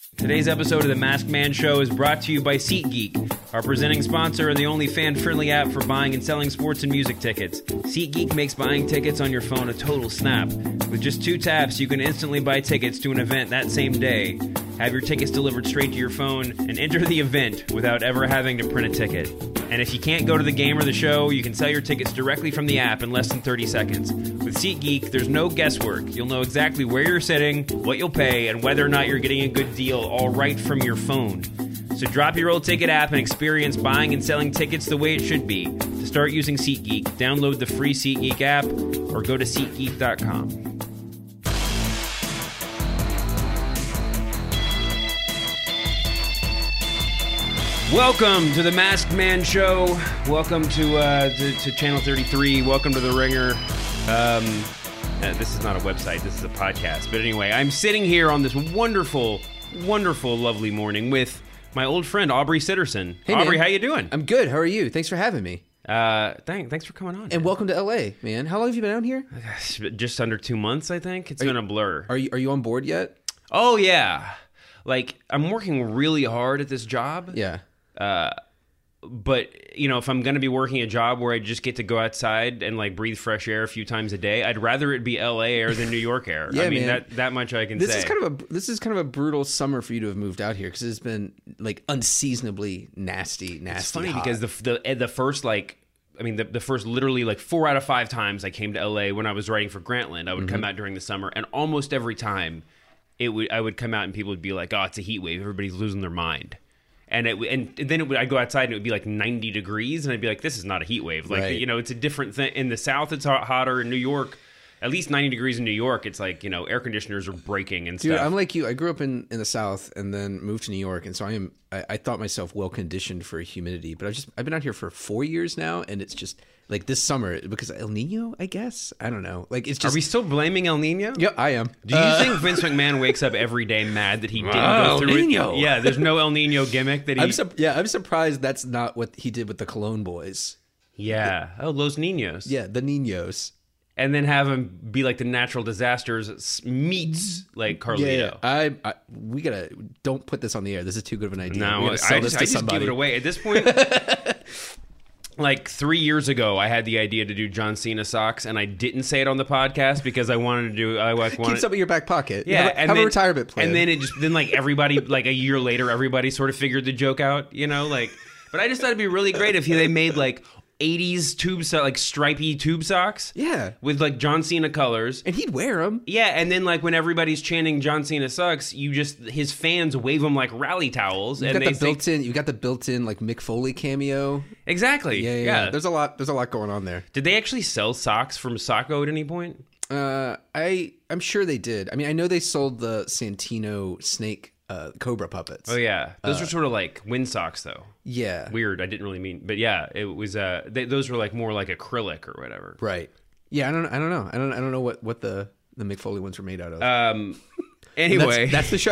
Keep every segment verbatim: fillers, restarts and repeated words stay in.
Today's episode of The Masked Man Show is brought to you by SeatGeek, our presenting sponsor and the only fan-friendly app for buying and selling sports and music tickets. SeatGeek makes buying tickets on your phone a total snap. With just two taps, you can instantly buy tickets to an event that same day, have your tickets delivered straight to your phone, and enter the event without ever having to print a ticket. And if you can't go to the game or the show, you can sell your tickets directly from the app in less than thirty seconds. With SeatGeek, there's no guesswork. You'll know exactly where you're sitting, what you'll pay, and whether or not you're getting a good deal, all right from your phone. So drop your old ticket app and experience buying and selling tickets the way it should be. To start using SeatGeek, download the free SeatGeek app or go to SeatGeek dot com. Welcome to the Masked Man Show. Welcome to uh, to, to Channel thirty-three. Welcome to The Ringer. Um, uh, this is not a website. This is a podcast. But anyway, I'm sitting here on this wonderful, wonderful, lovely morning with my old friend Aubrey Sitterson. Hey, Aubrey, man. how you doing? I'm good. How are you? Thanks for having me. Uh, thank, thanks for coming on. And man. welcome to L A, man. How long have you been out here? Just under two months, I think. It's Are been you- a blur. Are you Are you on board yet? Oh, yeah. Like, I'm working really hard at this job. Yeah. Uh, but, you know, if I'm going to be working a job where I just get to go outside and, like, breathe fresh air a few times a day, I'd rather it be L A air than New York air. Yeah, I mean, man. that that much I can This say. is kind of a this is kind of a brutal summer for you to have moved out here because it's been like unseasonably nasty, nasty. It's funny hot. because the, the, the first, like, I mean, the, the first literally, like, four out of five times I came to L A when I was writing for Grantland, I would Mm-hmm. come out during the summer, and almost every time it would I would come out and people would be like, oh, it's a heat wave. Everybody's losing their mind. And it and then it would, I'd go outside and it would be like ninety degrees, and I'd be like, "This is not a heat wave." Like Right. you know, it's a different thing. In the South, it's hot, hotter. In New York, at least ninety degrees in New York, it's like you know, air conditioners are breaking and Dude, stuff. I'm like you. I grew up in, in the South and then moved to New York, and so I am. I, I thought myself well conditioned for humidity, but I've just I've been out here for four years now, and it's just like this summer because El Nino. I guess I don't know. Like it's just. Are we still blaming El Nino? Yeah, I am. Do you Uh, think Vince McMahon wakes up every day mad that he didn't Oh, go through El Nino. it? Yeah, there's no El Nino gimmick that he. I'm su- yeah, I'm surprised that's not what he did with the Cologne Boys. yeah. Oh, Los Niños. Yeah, the Ninos. And then have him be like the natural disasters s- meets like Carlito. Yeah, I, I we gotta don't put this on the air. This is too good of an idea. No, we I gotta sell just, this I to just somebody. give it away. At this point, like three years ago, I had the idea to do John Cena socks, and I didn't say it on the podcast because I wanted to do. I like wanted. Keep some in your back pocket. Yeah, have, a, and have then, a retirement plan. And then it just then like everybody like a year later, everybody sort of figured the joke out. You know, like. But I just thought it'd be really great if they made like eighties tube so- like stripy tube socks. Yeah. With like John Cena colors. and he'd wear them. Yeah, and then like when everybody's chanting John Cena sucks, you just his fans wave them like rally towels, You and got they the say, built-in. You got the built-in like Mick Foley cameo. exactly. Yeah, yeah, yeah. There's a lot. There's a lot going on there. Did they actually sell socks from Socko at any point? Uh, I I'm sure they did. I mean, I know they sold the Santino snake uh, cobra puppets. Oh yeah, those were sort of like wind socks though. Yeah. Weird. I didn't really mean, but yeah, it was. Uh, they, those were like more like acrylic or whatever. Right. Yeah. I don't. I don't know. I don't. I don't know what what the the Mick Foley ones were made out of. Um. Anyway, that's, that's the show.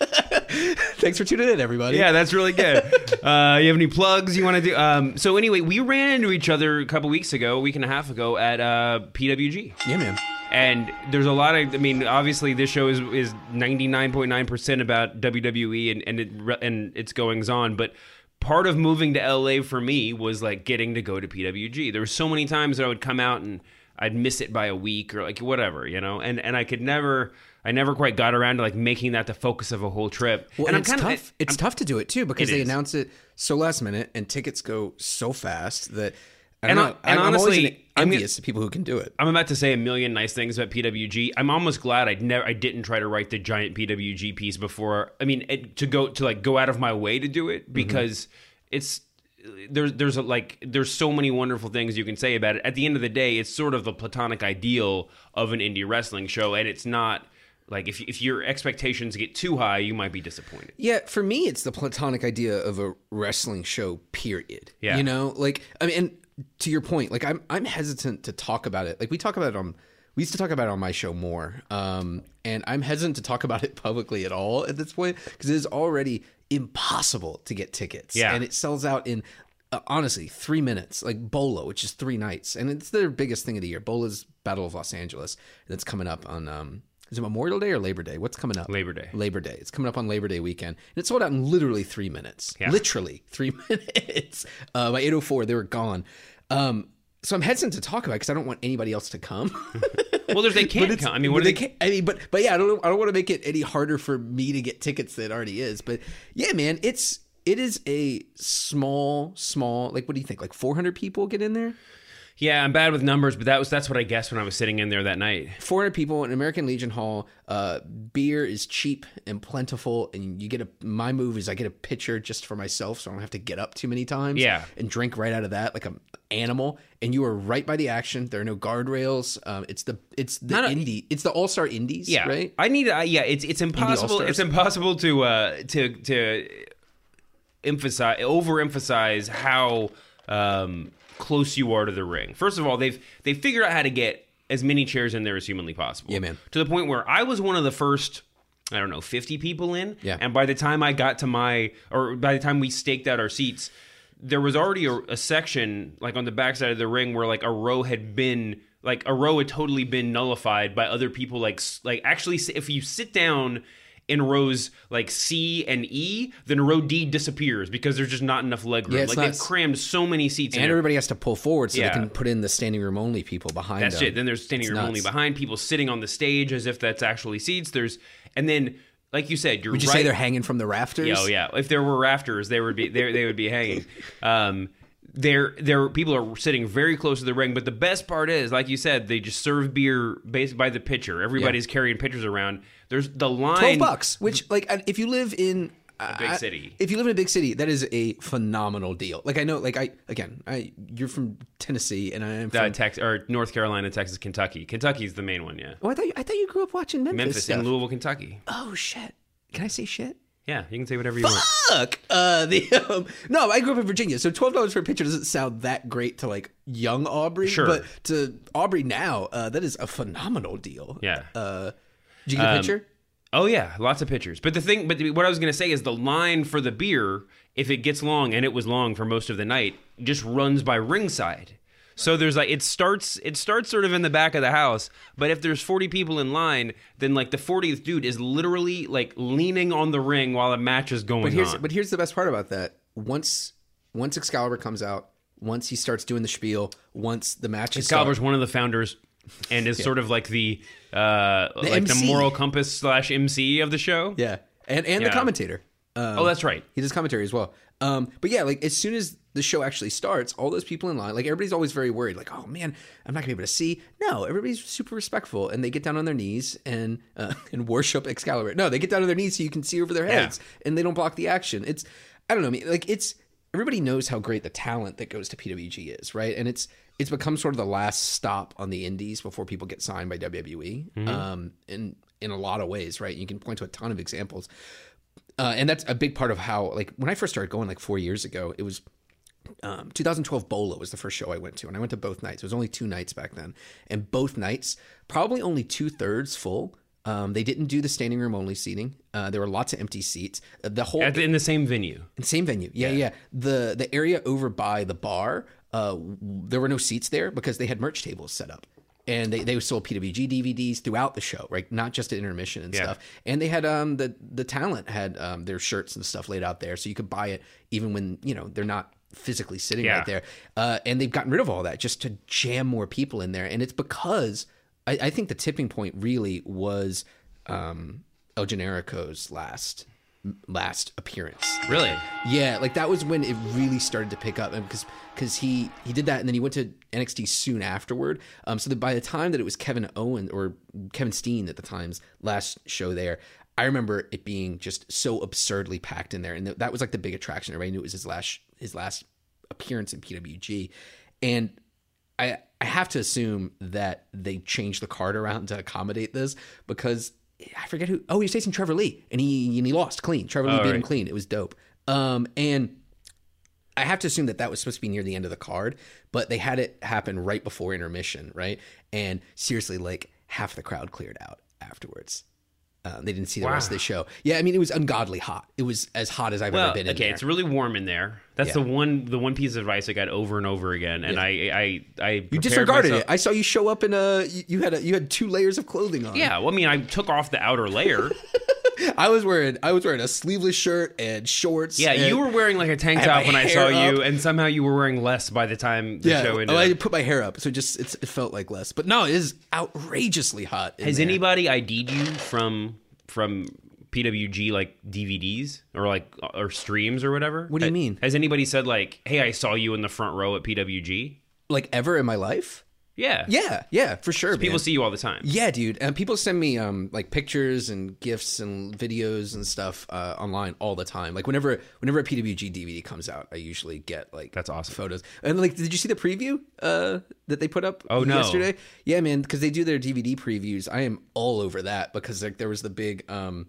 Thanks for tuning in, everybody. yeah, that's really good. Uh, you have any plugs you want to do? Um. So anyway, we ran into each other a couple weeks ago, a week and a half ago at uh, P W G. Yeah, man. And there's a lot of, I mean, obviously this show is is ninety-nine point nine percent about W W E and and, it, and its goings on, but part of moving to L A for me was like getting to go to P W G. There were so many times that I would come out and I'd miss it by a week or like whatever, you know, and and I could never, I never quite got around to like making that the focus of a whole trip. Well, and and I'm it's kind tough. of, it's tough to do it too because It they is. announce it so last minute, and tickets go so fast that. I And don't I- know. and I'm, I'm honestly, always I'm envious of people who can do it. I'm about to say a million nice things about P W G. I'm almost glad I never, I didn't try to write the giant P W G piece before. I mean, it, to go to like go out of my way to do it because it's there's there's a, like there's so many wonderful things you can say about it. At the end of the day, it's sort of the platonic ideal of an indie wrestling show, and it's not. Like, if if your expectations get too high, you might be disappointed. Yeah, for me, it's the platonic idea of a wrestling show, period. Yeah. You know, like, I mean, and to your point, like, I'm I'm hesitant to talk about it. Like, we talk about it on, we used to talk about it on my show more. Um, and I'm hesitant to talk about it publicly at all at this point because it is already impossible to get tickets. Yeah. And it sells out in, uh, honestly, three minutes. Like, Bola, which is three nights. And it's their biggest thing of the year. Bola's Battle of Los Angeles. And it's coming up on, um, Is it Memorial Day or Labor Day? What's coming up? Labor Day. Labor Day. It's coming up on Labor Day weekend. And it sold out in literally three minutes. Yeah. Literally three minutes. Uh, by eight oh four, they were gone. Um, so I'm hesitant to talk about it because I don't want anybody else to come. Well, there's, they can't come. I mean, what they, they can't, I mean, but but yeah, I don't I don't want to make it any harder for me to get tickets than it already is. But yeah, man, it's it is a small, small. Like, what do you think? Like four hundred people get in there? Yeah, I'm bad with numbers, but that was that's what I guessed when I was sitting in there that night. four hundred people in American Legion Hall. Uh, beer is cheap and plentiful, and you get a. My move is I get a pitcher just for myself, so I don't have to get up too many times. Yeah. And drink right out of that like an animal. And you are right by the action. There are no guardrails. Um, it's the it's the Not a- indie. It's the All Star Indies. Yeah, Right. I need. Uh, yeah, it's it's impossible. All-Stars. It's impossible to uh, to to emphasize overemphasize how um, close you are to the ring. First of all, they've they figured out how to get as many chairs in there as humanly possible. Yeah, man. To the point where I was one of the first, I don't know, fifty people in. Yeah. And by the time I got to my, or by the time we staked out our seats, there was already a, a section like on the backside of the ring where like a row had been like a row had totally been nullified by other people. Like s- like actually, s- if you sit down in rows like C and E, then row D disappears because there's just not enough leg room. Yeah, it's like not- they've crammed so many seats in And there. everybody has to pull forward so Yeah. they can put in the standing room only people behind That's them. it. Then there's standing It's room only nuts. behind, people sitting on the stage as if that's actually seats. There's and then like you said, you're Would you right. say they're hanging from the rafters? Oh yeah. If there were rafters, they would be they they would be hanging. Um, there there people are sitting very close to the ring, but the best part is, like you said, they just serve beer based by the pitcher. Everybody's carrying pitchers around. There's the line Twelve bucks, which like if you live in A big I- city. if you live in a big city, that is a phenomenal deal. Like I know, like I again, I you're from Tennessee and I am from. uh, Tex or North Carolina, Texas, Kentucky. Kentucky's the main one, yeah. oh, I thought you, I thought you grew up watching Memphis. Memphis stuff. and Louisville, Kentucky. Oh shit! Can I say shit? Yeah, you can say whatever you want. Fuck. Uh, the um, no, I grew up in Virginia, so twelve dollars for a pitcher doesn't sound that great to like young Aubrey. Sure. But to Aubrey now, uh, that is a phenomenal deal. Yeah. Uh, did you get a Um, pitcher? Oh yeah, lots of pitchers. But the thing, but what I was going to say is the line for the beer, if it gets long, and it was long for most of the night, just runs by ringside. So there's like it starts it starts sort of in the back of the house, but if there's forty people in line, then like the fortieth dude is literally like leaning on the ring while a match is going But here's on. but here's the best part about that. Once once Excalibur comes out, once he starts doing the spiel, once the match is Excalibur's one of the founders and is sort of like the uh like M C. the moral compass slash M C of the show. yeah, and and Yeah. the commentator. Um, Oh, that's right. He does commentary as well. Um, but yeah, like as soon as the show actually starts, all those people in line, like everybody's always very worried, like, oh man, I'm not gonna be able to see. No, everybody's super respectful, and they get down on their knees and uh, and worship Excalibur. No, they get down on their knees so you can see over their heads, and they don't block the action. It's, I don't know, I mean, like it's everybody knows how great the talent that goes to P W G is, right? And it's it's become sort of the last stop on the indies before people get signed by W W E. Um, in in a lot of ways, right? You can point to a ton of examples. Uh, and that's a big part of how, like, when I first started going, like, four years ago, it was um, two thousand twelve Bola was the first show I went to. And I went to both nights. It was only two nights back then. And both nights, probably only two-thirds full. Um, they didn't do the standing room only seating. Uh, there were lots of empty seats. Uh, the whole At the, in the same venue. same venue. Yeah, yeah, The the area over by the bar, uh, there were no seats there because they had merch tables set up. And they, they sold P W G D V Ds throughout the show, right? Not just at intermission and Yeah. stuff. And they had um the the talent had um their shirts and stuff laid out there, so you could buy it even when you know they're not physically sitting Yeah. right there. Uh, and they've gotten rid of all that just to jam more people in there. And it's because I, I think the tipping point really was um, El Generico's last last appearance. Really? Yeah, like that was when it really started to pick up, and because because he he did that, and then he went to N X T soon afterward. Um, so that by the time that it was Kevin Owen or Kevin Steen at the time's last show there, I remember it being just so absurdly packed in there, and th- that was like the big attraction. Everybody knew it was his last his last appearance in P W G, and I I have to assume that they changed the card around to accommodate this because. I forget who. Oh, he was facing Trevor Lee, and he and he lost clean. Trevor Lee Oh, beat right. him clean. It was dope. Um, and I have to assume that that was supposed to be near the end of the card, but they had it happen right before intermission, right? And seriously, like half the crowd cleared out afterwards. Uh, they didn't see the Wow. rest of the show. Yeah, I mean, it was ungodly hot. It was as hot as I've Well, ever been in okay, there. it's really warm in there. That's Yeah. the one the one piece of advice I got over and over again, and Yeah. I I I You prepared disregarded myself- it. I saw you show up in a. You you had a, you had two layers of clothing on. Yeah, well, I mean, I took off the outer layer. I was wearing I was wearing a sleeveless shirt and shorts. Yeah, and, you were wearing like a tank I had top my when I hair saw you, up. and somehow you were wearing less by the time the Yeah, show ended. oh, I put my hair up, so it just it's, it felt like less. But no, it is outrageously hot. in Has there. anybody I D'd you from from P W G like D V Ds or like or streams or whatever? What do you Ha- mean? Has anybody said like, "Hey, I saw you in the front row at P W G"? like ever in my life? Yeah, Yeah, yeah, for sure. People man. see you all the time. Yeah, dude, and people send me um like pictures and gifs and videos and stuff uh, online all the time. Like whenever whenever a P W G D V D comes out, I usually get like That's awesome. photos. And like, did you see the preview uh that they put up Oh, no. yesterday? Yeah, man, because they do their D V D previews. I am all over that because like there was the big um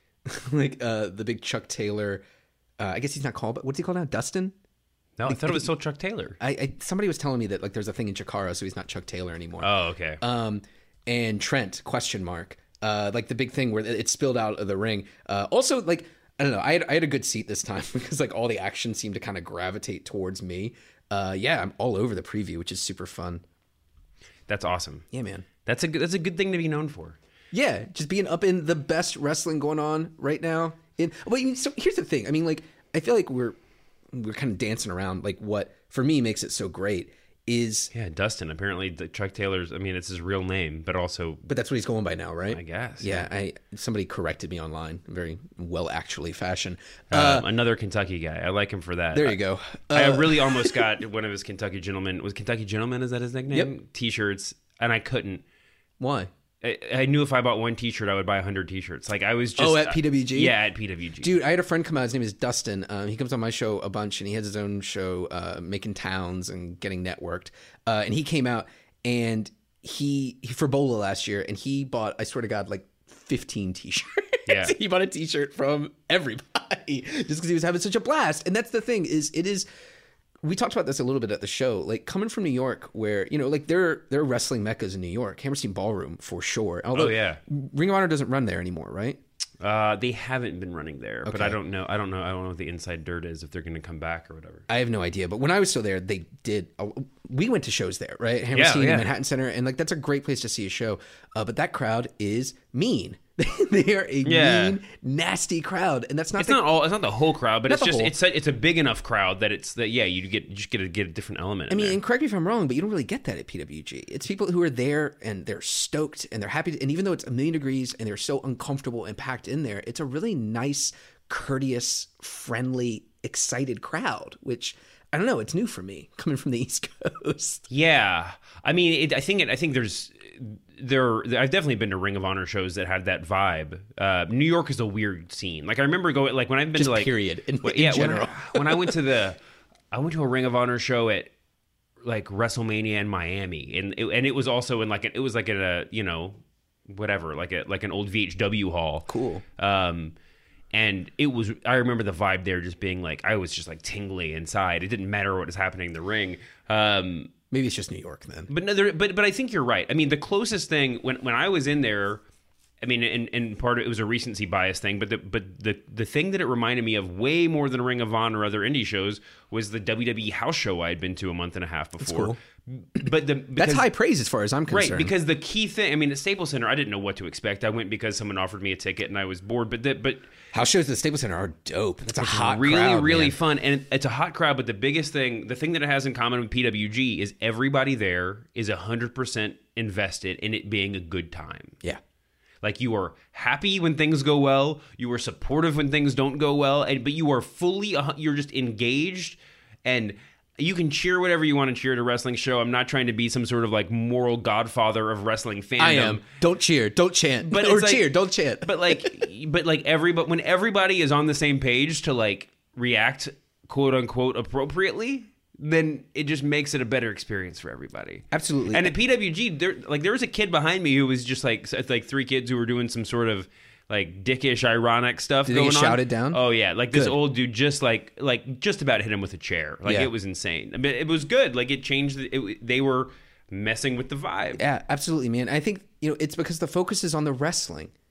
like uh the big Chuck Taylor. Uh, I guess he's not called, but what's he called now? Dustin. No, I thought it was still Chuck Taylor. I, I somebody was telling me that like there's a thing in Chikara, so he's not Chuck Taylor anymore. Oh, okay. Um, and Trent question mark. Uh, like the big thing where it spilled out of the ring. Uh, also like I don't know. I had I had a good seat this time because like all the action seemed to kind of gravitate towards me. Uh, yeah, I'm all over the preview, which is super fun. That's awesome. Yeah, man. That's a good, that's a good thing to be known for. Yeah, just being up in the best wrestling going on right now. In well, so here's the thing. I mean, like I feel like we're we're kind of dancing around. Like what for me makes it so great is, Yeah, Dustin. Apparently, the Chuck Taylor's. I mean, it's his real name, but also, but that's what he's going by now, right? I guess. Yeah, I somebody corrected me online, in very well actually fashion. Uh, another Kentucky guy. I like him for that. There you go. I Uh, really almost got one of his Kentucky Gentleman. Was Kentucky Gentleman? Is that his nickname? Yep. T-shirts, and I couldn't. Why? I, I knew if I bought one T-shirt, I would buy a hundred T-shirts. Like I was just. Oh, at P W G? Yeah, at P W G. Dude, I had a friend come out. His name is Dustin. Um, he comes on my show a bunch, and he has his own show, uh, making towns and getting networked. Uh, and he came out, and he, he for Bola last year, and he bought, I swear to God, like fifteen T-shirts. Yeah. He bought a T-shirt from everybody just because he was having such a blast. And that's the thing is, it is. We talked about this a little bit at the show. Like coming from New York, where you know, like there there are wrestling meccas in New York, Hammerstein Ballroom for sure. Although Oh, yeah. Ring of Honor doesn't run there anymore, right? Uh, they haven't been running there, but Okay. I don't know. I don't know. I don't know what the inside dirt is if they're going to come back or whatever. I have no idea, but when I was still there, they did. Uh, we went to shows there, right? Hammerstein, yeah. and Manhattan Center, and like that's a great place to see a show. Uh, but that crowd is mean. They are a Yeah. mean, nasty crowd, and that's not. It's the, not all. It's not the whole crowd, but Not it's the just whole. it's a, it's a big enough crowd that it's that yeah you get you just get to get a different element. I in mean, there. and correct me if I'm wrong, but you don't really get that at P W G. It's people who are there and they're stoked and they're happy. To, and even though it's a million degrees and they're so uncomfortable and packed in there, it's a really nice, courteous, friendly, excited crowd. Which I don't know. It's new for me coming from the East Coast. Yeah, I mean, it, I think it, I think there's there. I've definitely been to Ring of Honor shows that had that vibe. Uh, New York is a weird scene. Like I remember going like when I've been Just to like period, in- when- in yeah, when general. I, when I went to the I went to a Ring of Honor show at like WrestleMania in Miami, and it, and it was also in like an, it was like in a you know whatever like a like an old V H W hall. Cool. Um, and it was, I remember the vibe there just being like, I was just like tingly inside. It didn't matter what was happening in the ring. Um, Maybe it's just New York then. but no, there, but but I think you're right. I mean, the closest thing when when I was in there, I mean, and, and part of it was a recency bias thing, but the but the the thing that it reminded me of way more than Ring of Honor or other indie shows was the W W E house show I had been to a month and a half before. cool. But the That's because- high praise as far as I'm concerned. Right, because the key thing, I mean, at Staples Center, I didn't know what to expect. I went because someone offered me a ticket and I was bored. But the, but house shows at the Staples Center are dope. That's a hot really, crowd, really man. fun. And it's a hot crowd. But the biggest thing, the thing that it has in common with P W G is everybody there is one hundred percent invested in it being a good time. Yeah. Like you are happy when things go well. You are supportive when things don't go well. And but you are fully, uh, you're just engaged, and you can cheer whatever you want to cheer at a wrestling show. I'm not trying to be some sort of like moral godfather of wrestling fandom. I am. Don't cheer. Don't chant. But or it's like- cheer. Don't chant. But like, but like everybody, when everybody is on the same page to like react quote unquote appropriately, then it just makes it a better experience for everybody. Absolutely. And at P W G, there like there was a kid behind me who was just like like three kids who were doing some sort of like dickish, ironic stuff Did they going get on. shouted down? Oh yeah, like this Good. old dude just like like just about hit him with a chair. Like Yeah. it was insane. I mean, it was good. Like it changed. The, it, they were messing with the vibe. Yeah, absolutely, man. I think, you know, it's because the focus is on the wrestling.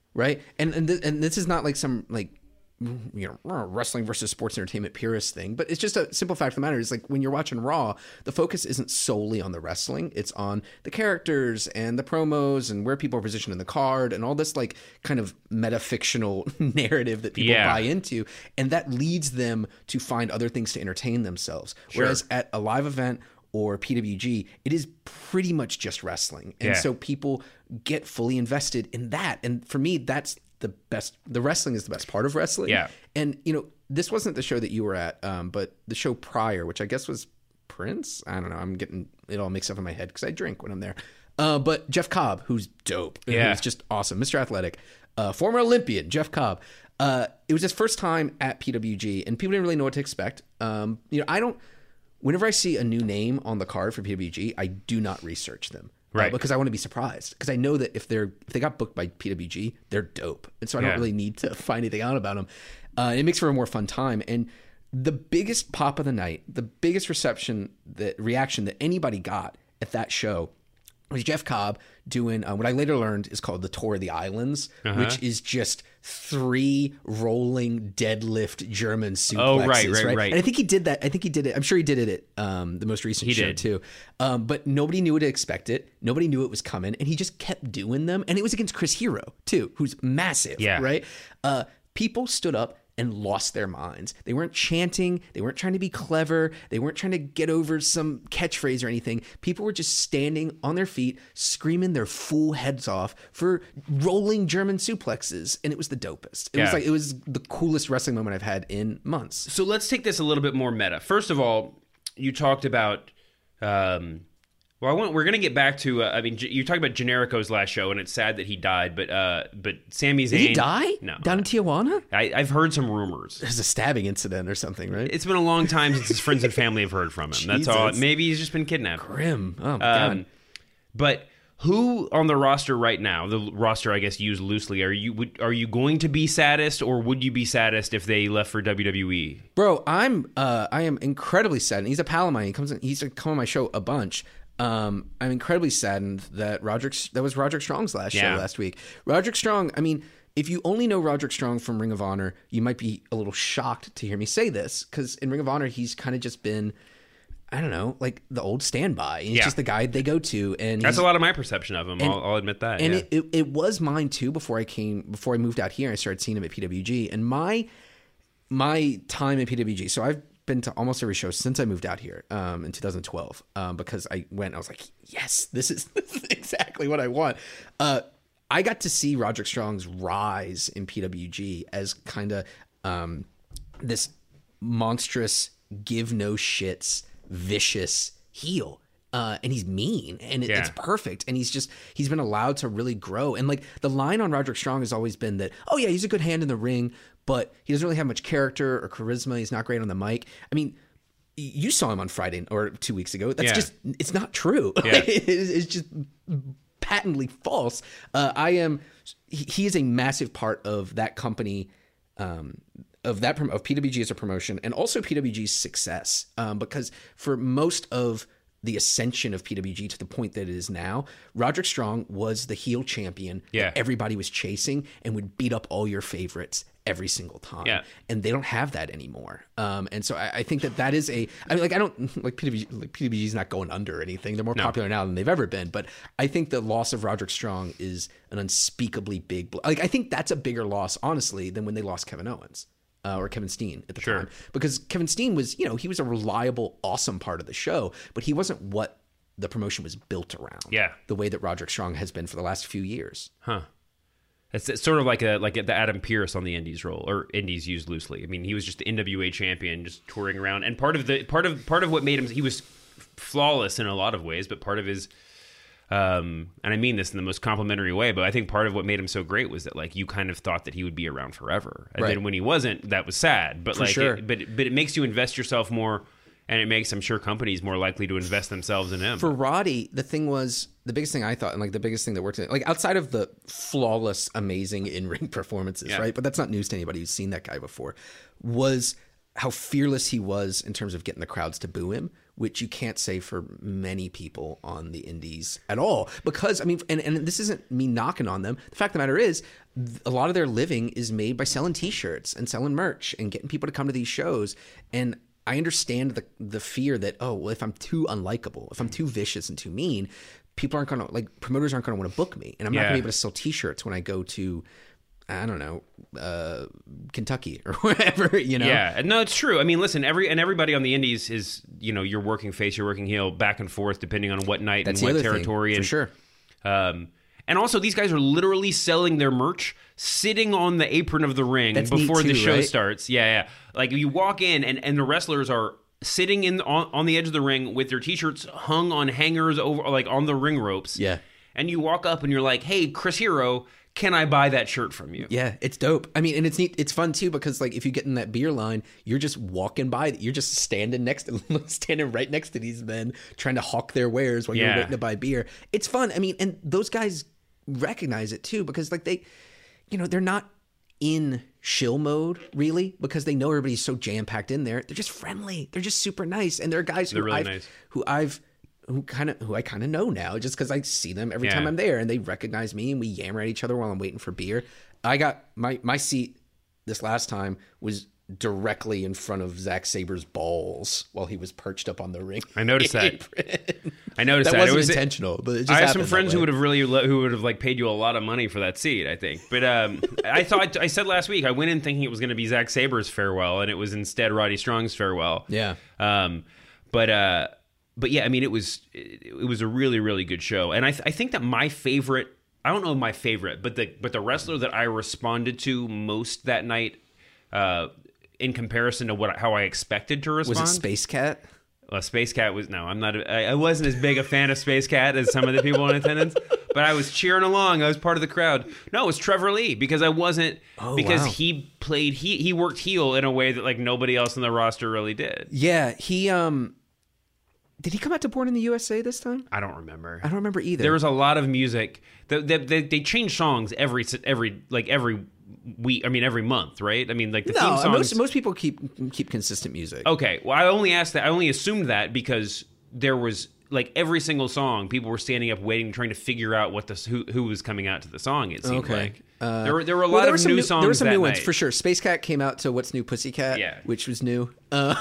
right? And and th- and this is not like some like you know wrestling versus sports entertainment purist thing, but it's just a simple fact of the matter is like when you're watching Raw, the focus isn't solely on the wrestling, it's on the characters and the promos and where people are positioned in the card and all this like kind of metafictional narrative that people Yeah. buy into, and that leads them to find other things to entertain themselves. Sure. Whereas at a live event or P W G, it is pretty much just wrestling, and Yeah. so people get fully invested in that. And for me, that's the best. The wrestling is the best part of wrestling. Yeah. And you know, this wasn't the show that you were at, um, but the show prior, which I guess was Prince. I don't know. I'm getting it all mixed up in my head because I drink when I'm there. Uh, but Jeff Cobb, who's dope. Yeah. Who's just awesome. Mister Athletic, uh, former Olympian, Jeff Cobb. Uh, it was his first time at P W G, and people didn't really know what to expect. Um, you know, I don't. Whenever I see a new name on the card for P W G, I do not research them. Uh, Right. because I want to be surprised. Because I know that if they're if they got booked by P W G, they're dope. And so I Yeah. don't really need to find anything out about them. Uh, it makes for a more fun time. And the biggest pop of the night, the biggest reception, the reaction that anybody got at that show was Jeff Cobb doing uh, what I later learned is called the Tour of the Islands, Uh-huh. which is just three rolling deadlift German suplexes. Oh, right, right, right. And I think he did that. I think he did it. I'm sure he did it at um, the most recent He show did. too. Um, but nobody knew to expect it. Nobody knew it was coming, and he just kept doing them. And it was against Chris Hero too, who's massive. Yeah. Right. Uh, people stood up and lost their minds. They weren't chanting. They weren't trying to be clever. They weren't trying to get over some catchphrase or anything. People were just standing on their feet, screaming their fool heads off for rolling German suplexes. And it was the dopest. It Yeah. was like, it was the coolest wrestling moment I've had in months. So let's take this a little bit more meta. First of all, you talked about. Um, well, I want, we're going to get back to. Uh, I mean, J- you talked about Generico's last show, and it's sad that he died. But uh, but Sami Zayn Did he die? No, Down in Tijuana? I, I've heard some rumors. There's a stabbing incident or something, right? It's been a long time since his friends and family have heard from him. That's all. Jesus. Maybe he's just been kidnapped. Grim. Oh, my Um, God. but who on the roster right now? The roster, I guess, used loosely. Are you would, are you going to be saddest, or would you be saddest if they left for W W E? Bro, I'm uh, I am incredibly saddened. He's a pal of mine. He comes in, he's come on my show a bunch. Um, I'm incredibly saddened that Roderick that was Roderick Strong's last Yeah. show last week. Roderick Strong, I mean, if you only know Roderick Strong from Ring of Honor, you might be a little shocked to hear me say this, because in Ring of Honor he's kind of just been, I don't know, like the old standby. He's Yeah. just the guy they go to, and That's he's- a lot of my perception of him. I'll, I'll admit that. and yeah. it, it, it was mine too before I came before I moved out here. I started seeing him at P W G, and my my time at P W G. So I've been to almost every show since I moved out here um, in two thousand twelve um, because I went. I was like, yes, this is, this is exactly what I want. Uh, I got to see Roderick Strong's rise in P W G as kind of um, this monstrous, give no shits, vicious heel. Uh, and he's mean, and it, Yeah. it's perfect. And he's just, he's been allowed to really grow. And like the line on Roderick Strong has always been that, oh yeah, he's a good hand in the ring, but he doesn't really have much character or charisma. He's not great on the mic. I mean, y- you saw him on Friday or two weeks ago. That's Yeah. just, it's not true. Yeah. Like, it is, it's just patently false. Uh, I am, he, he is a massive part of that company, um, of that, prom- of P W G as a promotion, and also P W G's success. Um, because for most of the ascension of P W G to the point that it is now, Roderick Strong was the heel champion Yeah. that everybody was chasing and would beat up all your favorites every single time. Yeah. And they don't have that anymore. Um, and so I, I think that that is a, I mean, like, I don't, like P W G, like P W G is not going under or anything. They're more popular now than they've ever been. But I think the loss of Roderick Strong is an unspeakably big, bl- like, I think that's a bigger loss, honestly, than when they lost Kevin Owens. Uh, or Kevin Steen at the Sure. time, because Kevin Steen was, you know, he was a reliable, awesome part of the show, but he wasn't what the promotion was built around. Yeah. The way that Roderick Strong has been for the last few years. Huh. It's, it's sort of like a like the Adam Pearce on the Indies role, or Indies used loosely. I mean, he was just the N W A champion, just touring around, and part of the part of part of what made him, he was flawless in a lot of ways, but part of his, um, and I mean this in the most complimentary way, but I think part of what made him so great was that, like, you kind of thought that he would be around forever, and Right. then when he wasn't, that was sad. But For like, sure. it, but but it makes you invest yourself more. And it makes, I'm sure, companies more likely to invest themselves in him. For Roddy, the thing was, the biggest thing I thought, and like the biggest thing that worked, like outside of the flawless, amazing in-ring performances, Yeah. right? But that's not news to anybody who's seen that guy before, was how fearless he was in terms of getting the crowds to boo him which you can't say for many people on the indies at all. Because, I mean, and, and this isn't me knocking on them. The fact of the matter is, a lot of their living is made by selling T-shirts and selling merch and getting people to come to these shows. And I understand the the fear that, oh, well, if I'm too unlikable, if I'm too vicious and too mean, people aren't going to, like, promoters aren't going to want to book me. And I'm Yeah. not going to be able to sell T-shirts when I go to, I don't know, uh, Kentucky or wherever, you know? Yeah, no, it's true. I mean, listen, every and everybody on the indies is, you know, your working face, your working heel, back and forth, depending on what night That's and the what other territory. thing, and for sure. Um, and also, these guys are literally selling their merch sitting on the apron of the ring That's before neat the too, show right? starts. Yeah, yeah. Like, you walk in, and, and the wrestlers are sitting in on, on the edge of the ring with their T-shirts hung on hangers over, like, on the ring ropes. Yeah. And you walk up, and you're like, hey, Chris Hero, can I buy that shirt from you? Yeah, it's dope. I mean, and it's neat. It's fun too because, like, if you get in that beer line, you're just walking by. You're just standing next to, standing right next to these men, trying to hawk their wares while Yeah. you're waiting to buy beer. It's fun. I mean, and those guys recognize it too because, like, they, you know, they're not in shill mode really because they know everybody's so jam packed in there. They're just friendly. They're just super nice, and they're guys They're who really I've, nice. who I've. Who kind of who I kind of know now just because I see them every Yeah. time I'm there and they recognize me and we yammer at each other while I'm waiting for beer. I got my my seat this last time was directly in front of Zack Saber's balls while he was perched up on the ring. I noticed that. apron. I noticed that that. wasn't It was intentional, but it just I have some happened that friends who way. would have really le- who would have like paid you a lot of money for that seat, I think. But um, I thought I said last week I went in thinking it was going to be Zack Saber's farewell, and it was instead Roddy Strong's farewell. Yeah. Um, but uh, but yeah, I mean, it was it, it was a really really good show, and I th- I think that my favorite, I don't know my favorite, but the but the wrestler that I responded to most that night, uh, in comparison to what how I expected to respond, Was it Space Cat? Well, Space Cat was no. I'm not. I, I wasn't as big a fan of Space Cat as some of the people in attendance, but I was cheering along. I was part of the crowd. No, it was Trevor Lee because I wasn't Oh, because wow. he played he he worked heel in a way that like nobody else on the roster really did. Yeah, he um did he come out to Born in the U S A this time? I don't remember. I don't remember either. There was a lot of music. They, they, they, they change songs every every like every week. I mean every month, right? I mean like the theme no, songs. most most people keep keep consistent music. Okay, well, I only asked that. I only assumed that because there was like every single song, people were standing up, waiting, trying to figure out what the who who was coming out to the song. It seemed Okay. like Uh, there were there were a well, lot there were of some new songs. There were some that new ones night. for sure. Space Cat came out to What's New Pussycat, Yeah. which was new. Uh,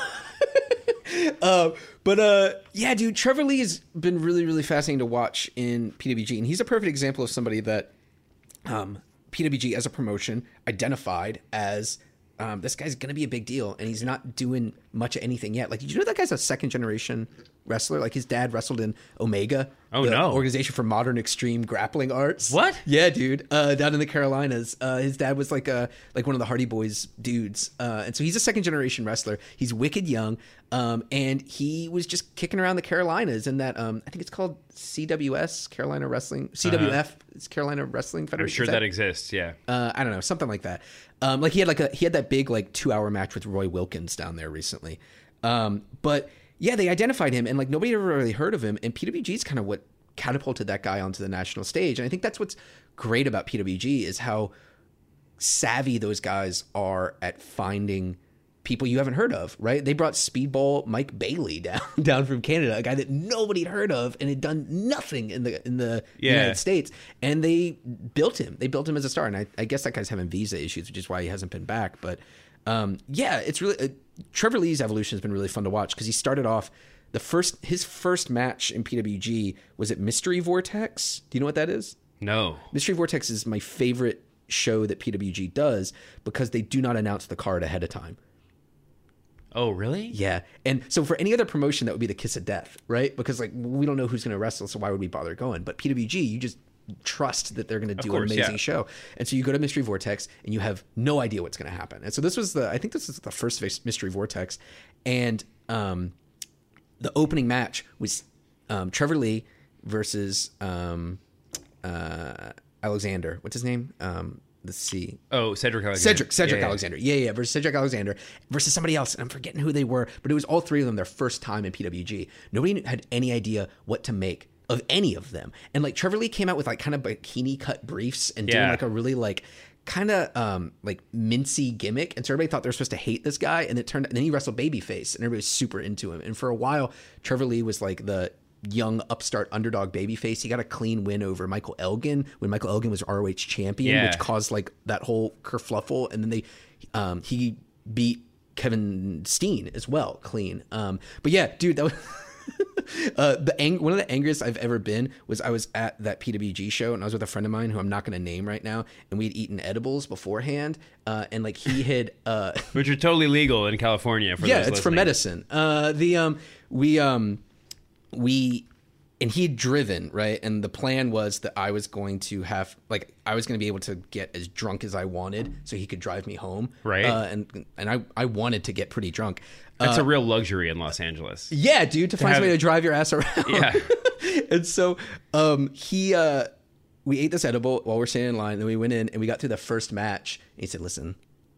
uh, but uh, yeah, dude, Trevor Lee has been really, really fascinating to watch in P W G, and he's a perfect example of somebody that um, P W G as a promotion identified as um, this guy's going to be a big deal, and he's not doing much of anything yet. Like, did you know that guy's a second generation wrestler? Like, his dad wrestled in Omega, Oh, the no. Organization for Modern Extreme Grappling Arts. What? Yeah, dude. Uh, down in the Carolinas, uh, his dad was like a like one of the Hardy Boys dudes, uh, and so he's a second generation wrestler. He's wicked young, um, and he was just kicking around the Carolinas in that um, I think it's called C W S, Carolina Wrestling, C W F, it's Carolina Wrestling I'm Federation. sure Is that, exists. Yeah. uh, I don't know, something like that. Um, like he had like a he had that big like two hour match with Roy Wilkins down there recently. Um, but yeah, they identified him, and like nobody ever really heard of him. And P W G is kind of what catapulted that guy onto the national stage. And I think that's what's great about P W G is how savvy those guys are at finding people you haven't heard of, right? They brought Speedball Mike Bailey down down from Canada, a guy that nobody had heard of and had done nothing in the in the Yeah. United States, and they built him. They built him as a star, and I, I guess that guy's having visa issues, which is why he hasn't been back. But um, yeah, it's really uh, Trevor Lee's evolution has been really fun to watch because he started off the first his first match in P W G was at Mystery Vortex. Do you know what that is? No. Mystery Vortex is my favorite show that P W G does because they do not announce the card ahead of time. Oh, really? Yeah. And so for any other promotion, that would be the kiss of death, right? Because like we don't know who's going to wrestle, so why would we bother going? But P W G, you just trust that they're going to do course, an amazing yeah. show. And so you go to Mystery Vortex and you have no idea what's going to happen. And so this was the, I think this is the first Mystery Vortex. And um, the opening match was um, Trevor Lee versus um, uh, Alexander. What's his name? Um, let's see. Oh, Cedric Alexander. Cedric, Cedric Yeah, yeah. Alexander. Yeah, yeah, versus Cedric Alexander versus somebody else. And I'm forgetting who they were, but it was all three of them their first time in P W G. Nobody had any idea what to make of any of them. And like Trevor Lee came out with like kind of bikini cut briefs and doing Yeah. like a really like kind of um, like mincy gimmick, and so everybody thought they were supposed to hate this guy, and it turned. And then he wrestled babyface, and everybody was super into him. And for a while, Trevor Lee was like the young upstart underdog babyface. He got a clean win over Michael Elgin when Michael Elgin was R O H champion, Yeah. which caused like that whole kerfluffle. And then they, um, he beat Kevin Steen as well, clean. Um, but yeah, dude, that was. Uh, the ang- one of the angriest I've ever been was I was at that P W G show, and I was with a friend of mine who I'm not going to name right now, and we'd eaten edibles beforehand, uh, and like he had, uh, Which are totally legal in California. For yeah, those it's for listening. medicine. Uh, the um, we um, we. And he had driven, right? And the plan was that I was going to have, like, I was going to be able to get as drunk as I wanted so he could drive me home. Right. Uh, and and I, I wanted to get pretty drunk. That's Uh, a real luxury in Los Angeles. yeah, dude, to find have- somebody to drive your ass around. Yeah. And so um, he, uh, we ate this edible while we're standing in line. And then we went in and we got through the first match. And he said, listen,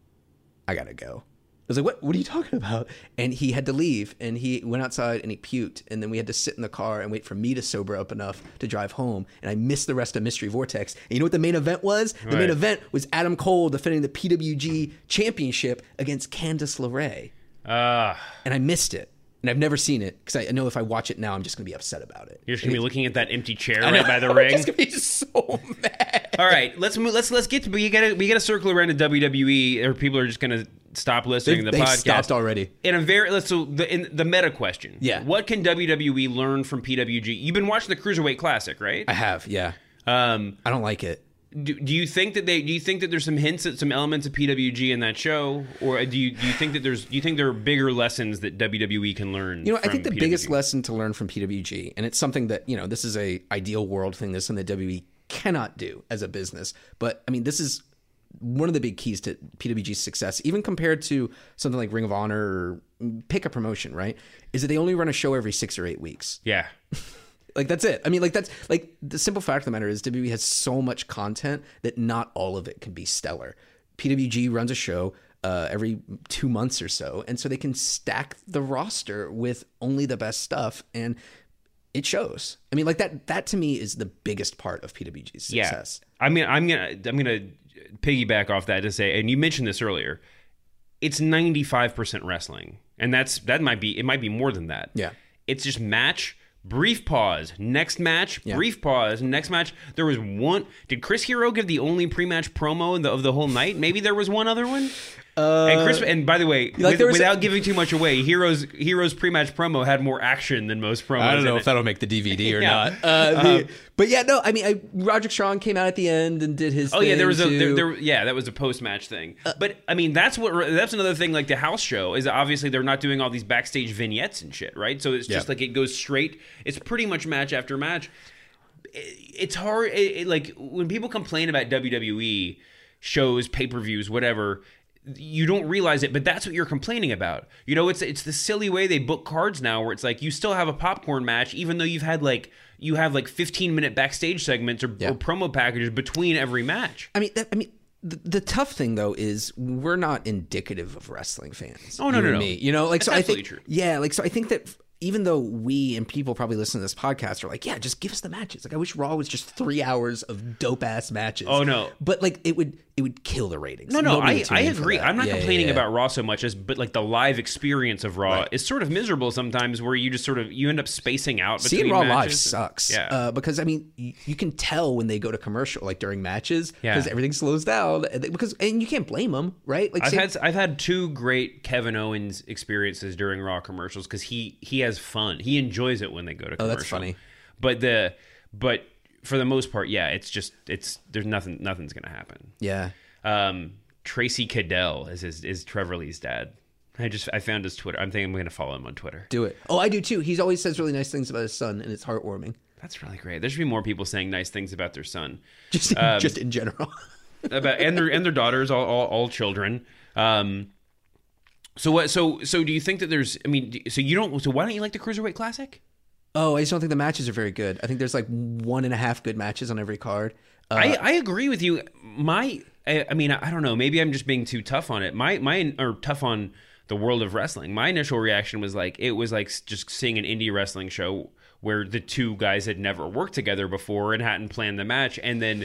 I got to go. I was like, what, what are you talking about? And he had to leave, and he went outside and he puked. And then we had to sit in the car and wait for me to sober up enough to drive home. And I missed the rest of Mystery Vortex. And you know what the main event was? The Right. main event was Adam Cole defending the P W G championship against Candice LeRae. Ah, And I missed it. And I've never seen it because I know if I watch it now, I'm just going to be upset about it. you're just gonna be looking at that empty chair I know. right by the I'm ring. just going to be so mad. All right, let's move. Let's let's get to. We gotta we gotta circle around to W W E, or people are just gonna stop listening to the They podcast. stopped already. In a very let's so the in the meta question. Yeah. What can W W E learn from P W G? You've been watching the Cruiserweight Classic, right? I have, yeah. Um, I don't like it. do, do you think that they? Do you think that there's some hints at some elements of P W G in that show, or do you do you think that there's? Do you think there are bigger lessons that W W E can learn? You know, I from think the P W G? biggest lesson to learn from P W G, and it's something that, you know, this is a ideal world thing, this is something that W W E cannot do as a business. But, I mean, this is one of the big keys to P W G's success, even compared to something like Ring of Honor or pick a promotion, right? Is that they only run a show every six or eight weeks. Yeah. Like, that's it. I mean, like, that's like the simple fact of the matter is W W E has so much content that not all of it can be stellar. P W G runs a show uh, every two months or so, and so they can stack the roster with only the best stuff, and it shows. I mean, like that. That to me is the biggest part of P W G's success. Yeah. I mean, I'm gonna I'm gonna piggyback off that to say, and you mentioned this earlier. It's ninety-five percent wrestling, and that's that might be it might be more than that. Yeah. It's just match, brief pause, next match, Yeah. brief pause, next match. There was one. Did Chris Hero give the only pre-match promo of the, of the whole night? Maybe there was one other one. Uh, and Chris, and by the way, like with- there was without a- giving too much away, Heroes Heroes pre-match promo had more action than most promos. I don't know in if it. that'll make the D V D or Yeah. not. Uh, the, but yeah, no. I mean, I, Roderick Strong came out at the end and did his. Oh yeah, there was a thing, there, too. there yeah, that was a post match thing. But I mean, that's what that's another thing. Like the house show is obviously they're not doing all these backstage vignettes and shit, right? So it's just Yeah. like it goes straight. It's pretty much match after match. It- It's hard. It, it, like when people complain about W W E shows, pay per views, whatever. You don't realize it, but that's what you're complaining about. You know, it's it's the silly way they book cards now, where it's like you still have a popcorn match, even though you've had like you have like fifteen minute backstage segments or, Yeah. or promo packages between every match. I mean, that, I mean, the, the tough thing though is we're not indicative of wrestling fans. Oh, no, you no, and no. Me. You know, like That's so. I absolutely think, true. yeah, like so. I think that even though we and people probably listen to this podcast are like, yeah, just give us the matches. Like, I wish Raw was just three hours of dope ass matches. Oh, no. but like it would it would kill the ratings. No, no, Nobody I, would tune I in for agree. that. I'm not Yeah, yeah, complaining yeah. about Raw so much as, but like the live experience of Raw Right. is sort of miserable sometimes, where you just sort of you end up spacing out. Seeing between Raw matches. live sucks. Yeah, Uh, because I mean, you, you can tell when they go to commercial, like during matches, Yeah. because everything slows down. And they- Because and you can't blame them, right? Like I've same- had I've had two great Kevin Owens experiences during Raw commercials because he he has fun. He enjoys it when they go to commercial. Oh, that's funny. But the but for the most part, yeah, it's just it's there's nothing nothing's gonna happen. yeah. Um, Tracy Cadell is his, is Trevor Lee's dad. I just I found his Twitter. I'm thinking I'm gonna follow him on Twitter. Do it. Oh, I do too. He's always says really nice things about his son, and it's heartwarming. That's really great. There should be more people saying nice things about their son, Just, Um, just in general. about and their and their daughters, all all, all children. Um, so what? So so do you think that there's? I mean, do- so you don't. So why don't you like the Cruiserweight Classic? Oh, I just don't think the matches are very good. I think there's like one and a half good matches on every card. Uh, I, I agree with you. My, I, I mean, I don't know. Maybe I'm just being too tough on it. My, my, or tough on the world of wrestling. My initial reaction was like, it was like just seeing an indie wrestling show where the two guys had never worked together before and hadn't planned the match, and then,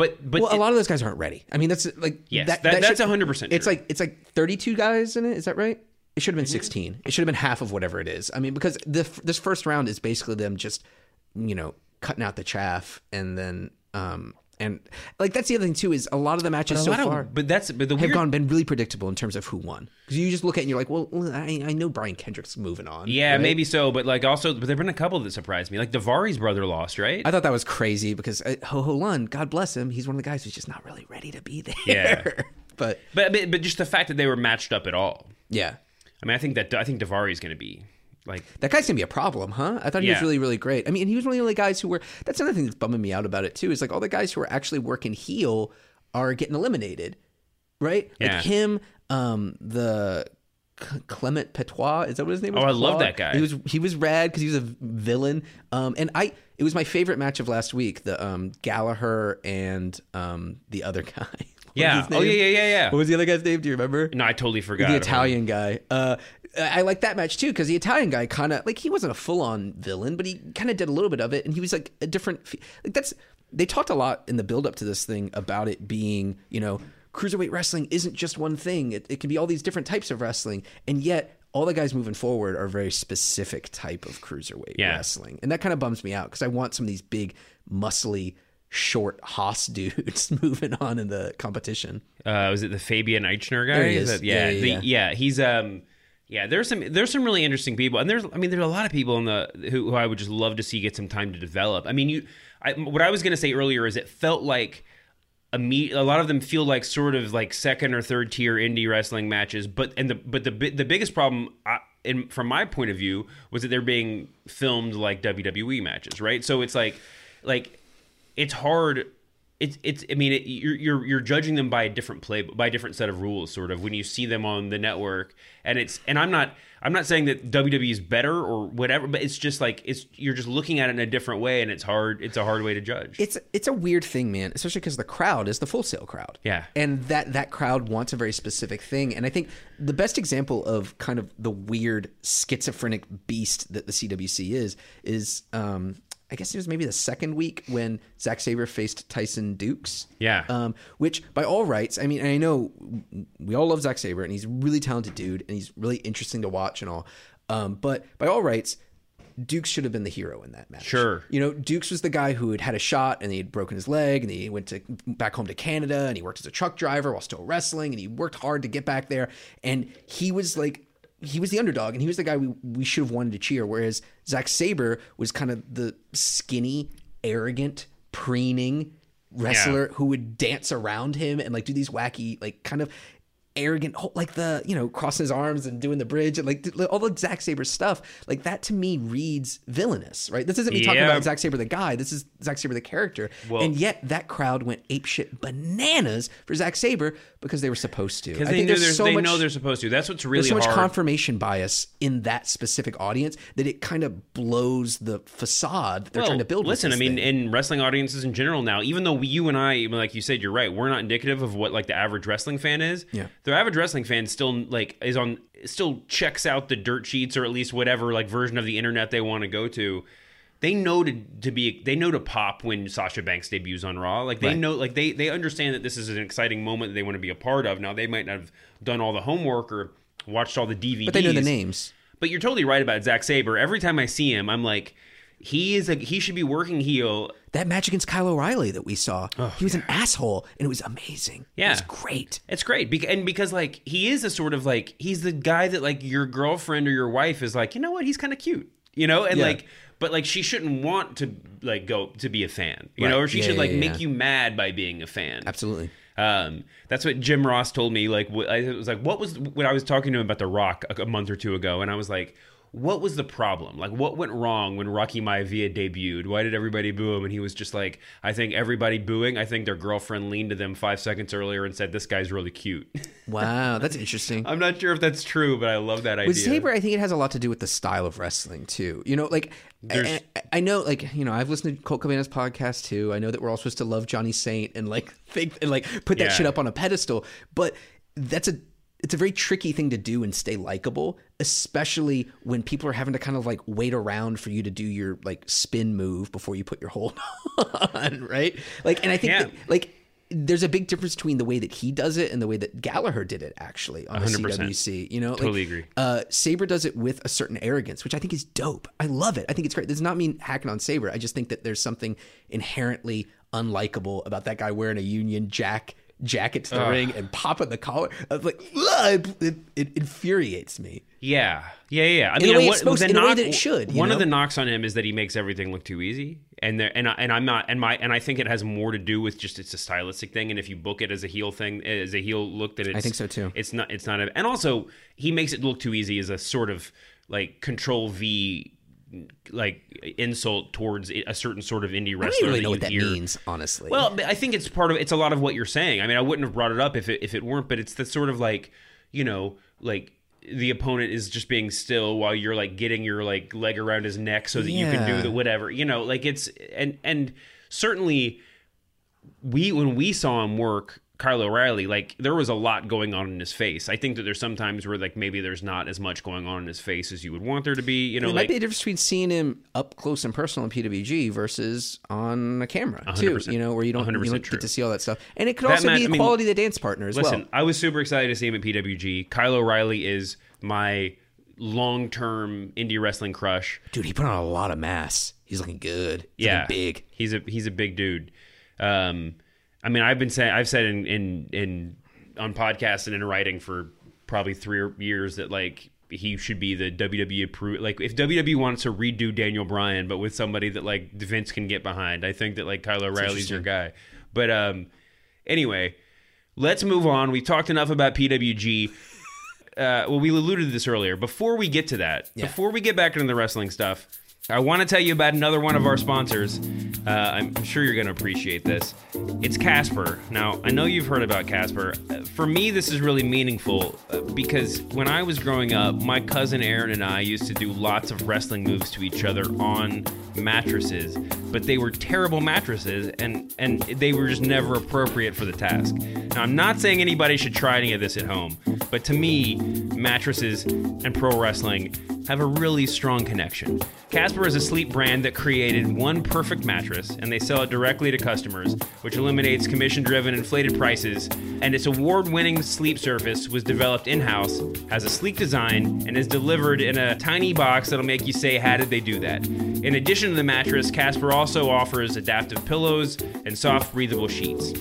But but well, it, a lot of those guys aren't ready. I mean, that's like yes, that, that, that that's should- one hundred percent. It's like it's like thirty-two guys in it. Is that right? It should have been Mm-hmm. sixteen. It should have been half of whatever it is. I mean, because the this first round is basically them just, you know, cutting out the chaff, and then um and like that's the other thing too is a lot of the matches a so lot of- far but that's but the have weird, gone been really predictable in terms of who won, because you just look at it and you're like, well, I, I know Brian Kendrick's moving on. yeah, right? maybe so, but like also, but there've been a couple that surprised me. Like Davari's brother lost, right? I thought that was crazy because uh, Ho Ho Lun, God bless him, he's one of the guys who's just not really ready to be there. Yeah. but but, but but just the fact that they were matched up at all. yeah. I mean, I think that I think Davari's going to be like. That guy's gonna be a problem, huh? I thought he was Yeah. really, really great. I mean, he was one of the only guys who were. That's another thing that's bumming me out about it too. Is like all the guys who are actually working heel are getting eliminated, right? Yeah. Like him, um, the C- Clement Petois. Is that what his name was? Oh, I love Claude? that guy. He was he was rad because he was a villain. Um, and I it was my favorite match of last week. The um Gallagher and um the other guy. What was Yeah. his Oh name? yeah, yeah, yeah, yeah. What was the other guy's name? Do you remember? No, I totally forgot. The Italian guy. Uh, I like that match too because the Italian guy kind of like he wasn't a full on villain, but he kind of did a little bit of it, and he was like a different. Like that's they talked a lot in the build up to this thing about it being, you know, cruiserweight wrestling isn't just one thing. It, it can be all these different types of wrestling, and yet all the guys moving forward are a very specific type of cruiserweight Yeah. wrestling, and that kind of bums me out because I want some of these big, muscly, short Haas dudes moving on in the competition. Uh, was it the Fabian Eichner guy? There he is. that- yeah, Yeah, yeah, the- yeah. yeah. He's um, yeah. There's some there's some really interesting people, and there's I mean there's a lot of people in the who, who I would just love to see get some time to develop. I mean, you, I, what I was gonna say earlier is it felt like a me a lot of them feel like sort of like second or third tier indie wrestling matches, but and the but the bi- the biggest problem. I, in, from my point of view, was that they're being filmed like W W E matches, right? So it's like, like, it's hard. It's it's. I mean, it, you're you're you're judging them by a different play, by a different set of rules, sort of when you see them on the network. And it's and I'm not I'm not saying that W W E is better or whatever, but it's just like it's you're just looking at it in a different way, and it's hard. It's a hard way to judge. It's it's a weird thing, man, especially because the crowd is the Full Sail crowd. Yeah. And that that crowd wants a very specific thing. And I think the best example of kind of the weird schizophrenic beast that the C W C is, is um, I guess it was maybe the second week when Zack Sabre faced Tyson Dukes. Yeah. Um, which by all rights, I mean, I know we all love Zack Sabre and he's a really talented dude and he's really interesting to watch and all. Um, but by all rights, Dukes should have been the hero in that match. Sure. You know, Dukes was the guy who had had a shot and he had broken his leg and he went to back home to Canada and he worked as a truck driver while still wrestling and he worked hard to get back there. And he was like, he was the underdog and he was the guy we, we should have wanted to cheer. Whereas Zack Sabre was kind of the skinny, arrogant, preening wrestler Yeah. who would dance around him and like do these wacky, like kind of arrogant, like the, you know, crossing his arms and doing the bridge and like all the Zack Sabre stuff. Like that to me reads villainous, right? This isn't me talking Yeah. about Zack Sabre the guy. This is Zack Sabre the character. Well- and yet that crowd went apeshit bananas for Zack Sabre because they were supposed to. Because I they think know there's there's, so they much, know they're supposed to. That's what's really there's so much hard. confirmation bias in that specific audience that it kind of blows the facade that they're Well, trying to build. Listen, with I this mean, thing. in wrestling audiences in general now, even though we, you and I, like you said, you're right, we're not indicative of what like the average wrestling fan is. Yeah. The average wrestling fan still like is on, still checks out the dirt sheets or at least whatever like version of the internet they want to go to. They know to to be they know to pop when Sasha Banks debuts on Raw. Like they Right. know, like they they understand that this is an exciting moment that they want to be a part of. Now they might not have done all the homework or watched all the D V Ds, but they know the names. But you're totally right about Zack Sabre. Every time I see him, I'm like, he is a he should be working heel. That match against Kyle O'Reilly that we saw, he was an asshole, and it was amazing. Yeah. It was great. It's great, Bec- and because like he is a sort of like he's the guy that like your girlfriend or your wife is like, you know what, he's kind of cute, you know, and Yeah. like, but like she shouldn't want to like go to be a fan, you Right. know, or she Yeah, should yeah, like yeah, make yeah. you mad by being a fan. Absolutely. Um, that's what Jim Ross told me. Like, wh- I was like, what was when I was talking to him about The Rock a, a month or two ago, and I was like, what was the problem? Like, what went wrong when Rocky Maivia debuted? Why did everybody boo him? And he was just like, I think everybody booing. I think their girlfriend leaned to them five seconds earlier and said, "This guy's really cute." Wow, that's interesting. I'm not sure if that's true, but I love that idea. With Sabre, I think it has a lot to do with the style of wrestling too. You know, like There's- I, I know, like you know, I've listened to Colt Cabana's podcast too. I know that we're all supposed to love Johnny Saint and like think and like put that Yeah. shit up on a pedestal, but that's a it's a very tricky thing to do and stay likable, especially when people are having to kind of like wait around for you to do your like spin move before you put your hold on, right? Like, and I think Yeah. that, like there's a big difference between the way that he does it and the way that Gallagher did it actually on the C W C. You know, Totally like, agree. Uh, Sabre does it with a certain arrogance, which I think is dope. I love it. I think it's great. This does not mean hacking on Sabre. I just think that there's something inherently unlikable about that guy wearing a Union Jack jacket to the Ugh. ring and popping the collar. I was like, ugh, it, it, it infuriates me. Yeah, yeah, yeah. I In a mean, way what- it's supposed- the in a way knock- that it should, you One know? of the knocks on him is that he makes everything look too easy, and there, and I, and I'm not, and my, and I think it has more to do with just it's a stylistic thing, and if you book it as a heel thing, as a heel look, that it's, think so, too. It's not, it's not, a, and also he makes it look too easy as a sort of like Control V, like insult towards a certain sort of indie I wrestler. don't really that know you what that hear. means, honestly. Well, I think it's part of it's a lot of what you're saying. I mean, I wouldn't have brought it up if it if it weren't, but it's the sort of like, you know, like the opponent is just being still while you're like getting your like leg around his neck so that you can Yeah. do the whatever, you know, like it's and and certainly we when we saw him work Kyle O'Reilly, like there was a lot going on in his face. I think that there's some times where like maybe there's not as much going on in his face as you would want there to be, you know, there like might be a difference between seeing him up close and personal in P W G versus on a camera one hundred too. percent. You know, where you don't, you one hundred percent don't true. get to see all that stuff, and it could That also match- be I the mean, quality of the dance partner as Listen, well. I was super excited to see him at P W G. Kyle O'Reilly is my long-term indie wrestling crush. Dude, he put on a lot of mass. He's looking good. He's Yeah, looking big. He's a he's a big dude. Um, I mean, I've been saying I've said in in in on podcasts and in writing for probably three years that like he should be the W W E approved. Like if W W E wants to redo Daniel Bryan, but with somebody that like Vince can get behind, I think that like Kyle O'Reilly's your guy. But um, anyway, let's move on. We talked enough about P W G. Uh, well, we alluded to this earlier. Before we get to that, Yeah. before we get back into the wrestling stuff, I want to tell you about another one of our sponsors. Uh, I'm sure you're going to appreciate this. It's Casper. Now, I know you've heard about Casper. Uh, For me, this is really meaningful uh, because when I was growing up, my cousin Aaron and I used to do lots of wrestling moves to each other on mattresses, but they were terrible mattresses and, and they were just never appropriate for the task. Now, I'm not saying anybody should try any of this at home, but to me, mattresses and pro wrestling have a really strong connection. Casper is a sleep brand that created one perfect mattress, and they sell it directly to customers, which eliminates commission-driven inflated prices, and its award-winning sleep surface was developed in-house, has a sleek design, and is delivered in a tiny box that'll make you say, how did they do that? In addition to the mattress, Casper also offers adaptive pillows and soft, breathable sheets.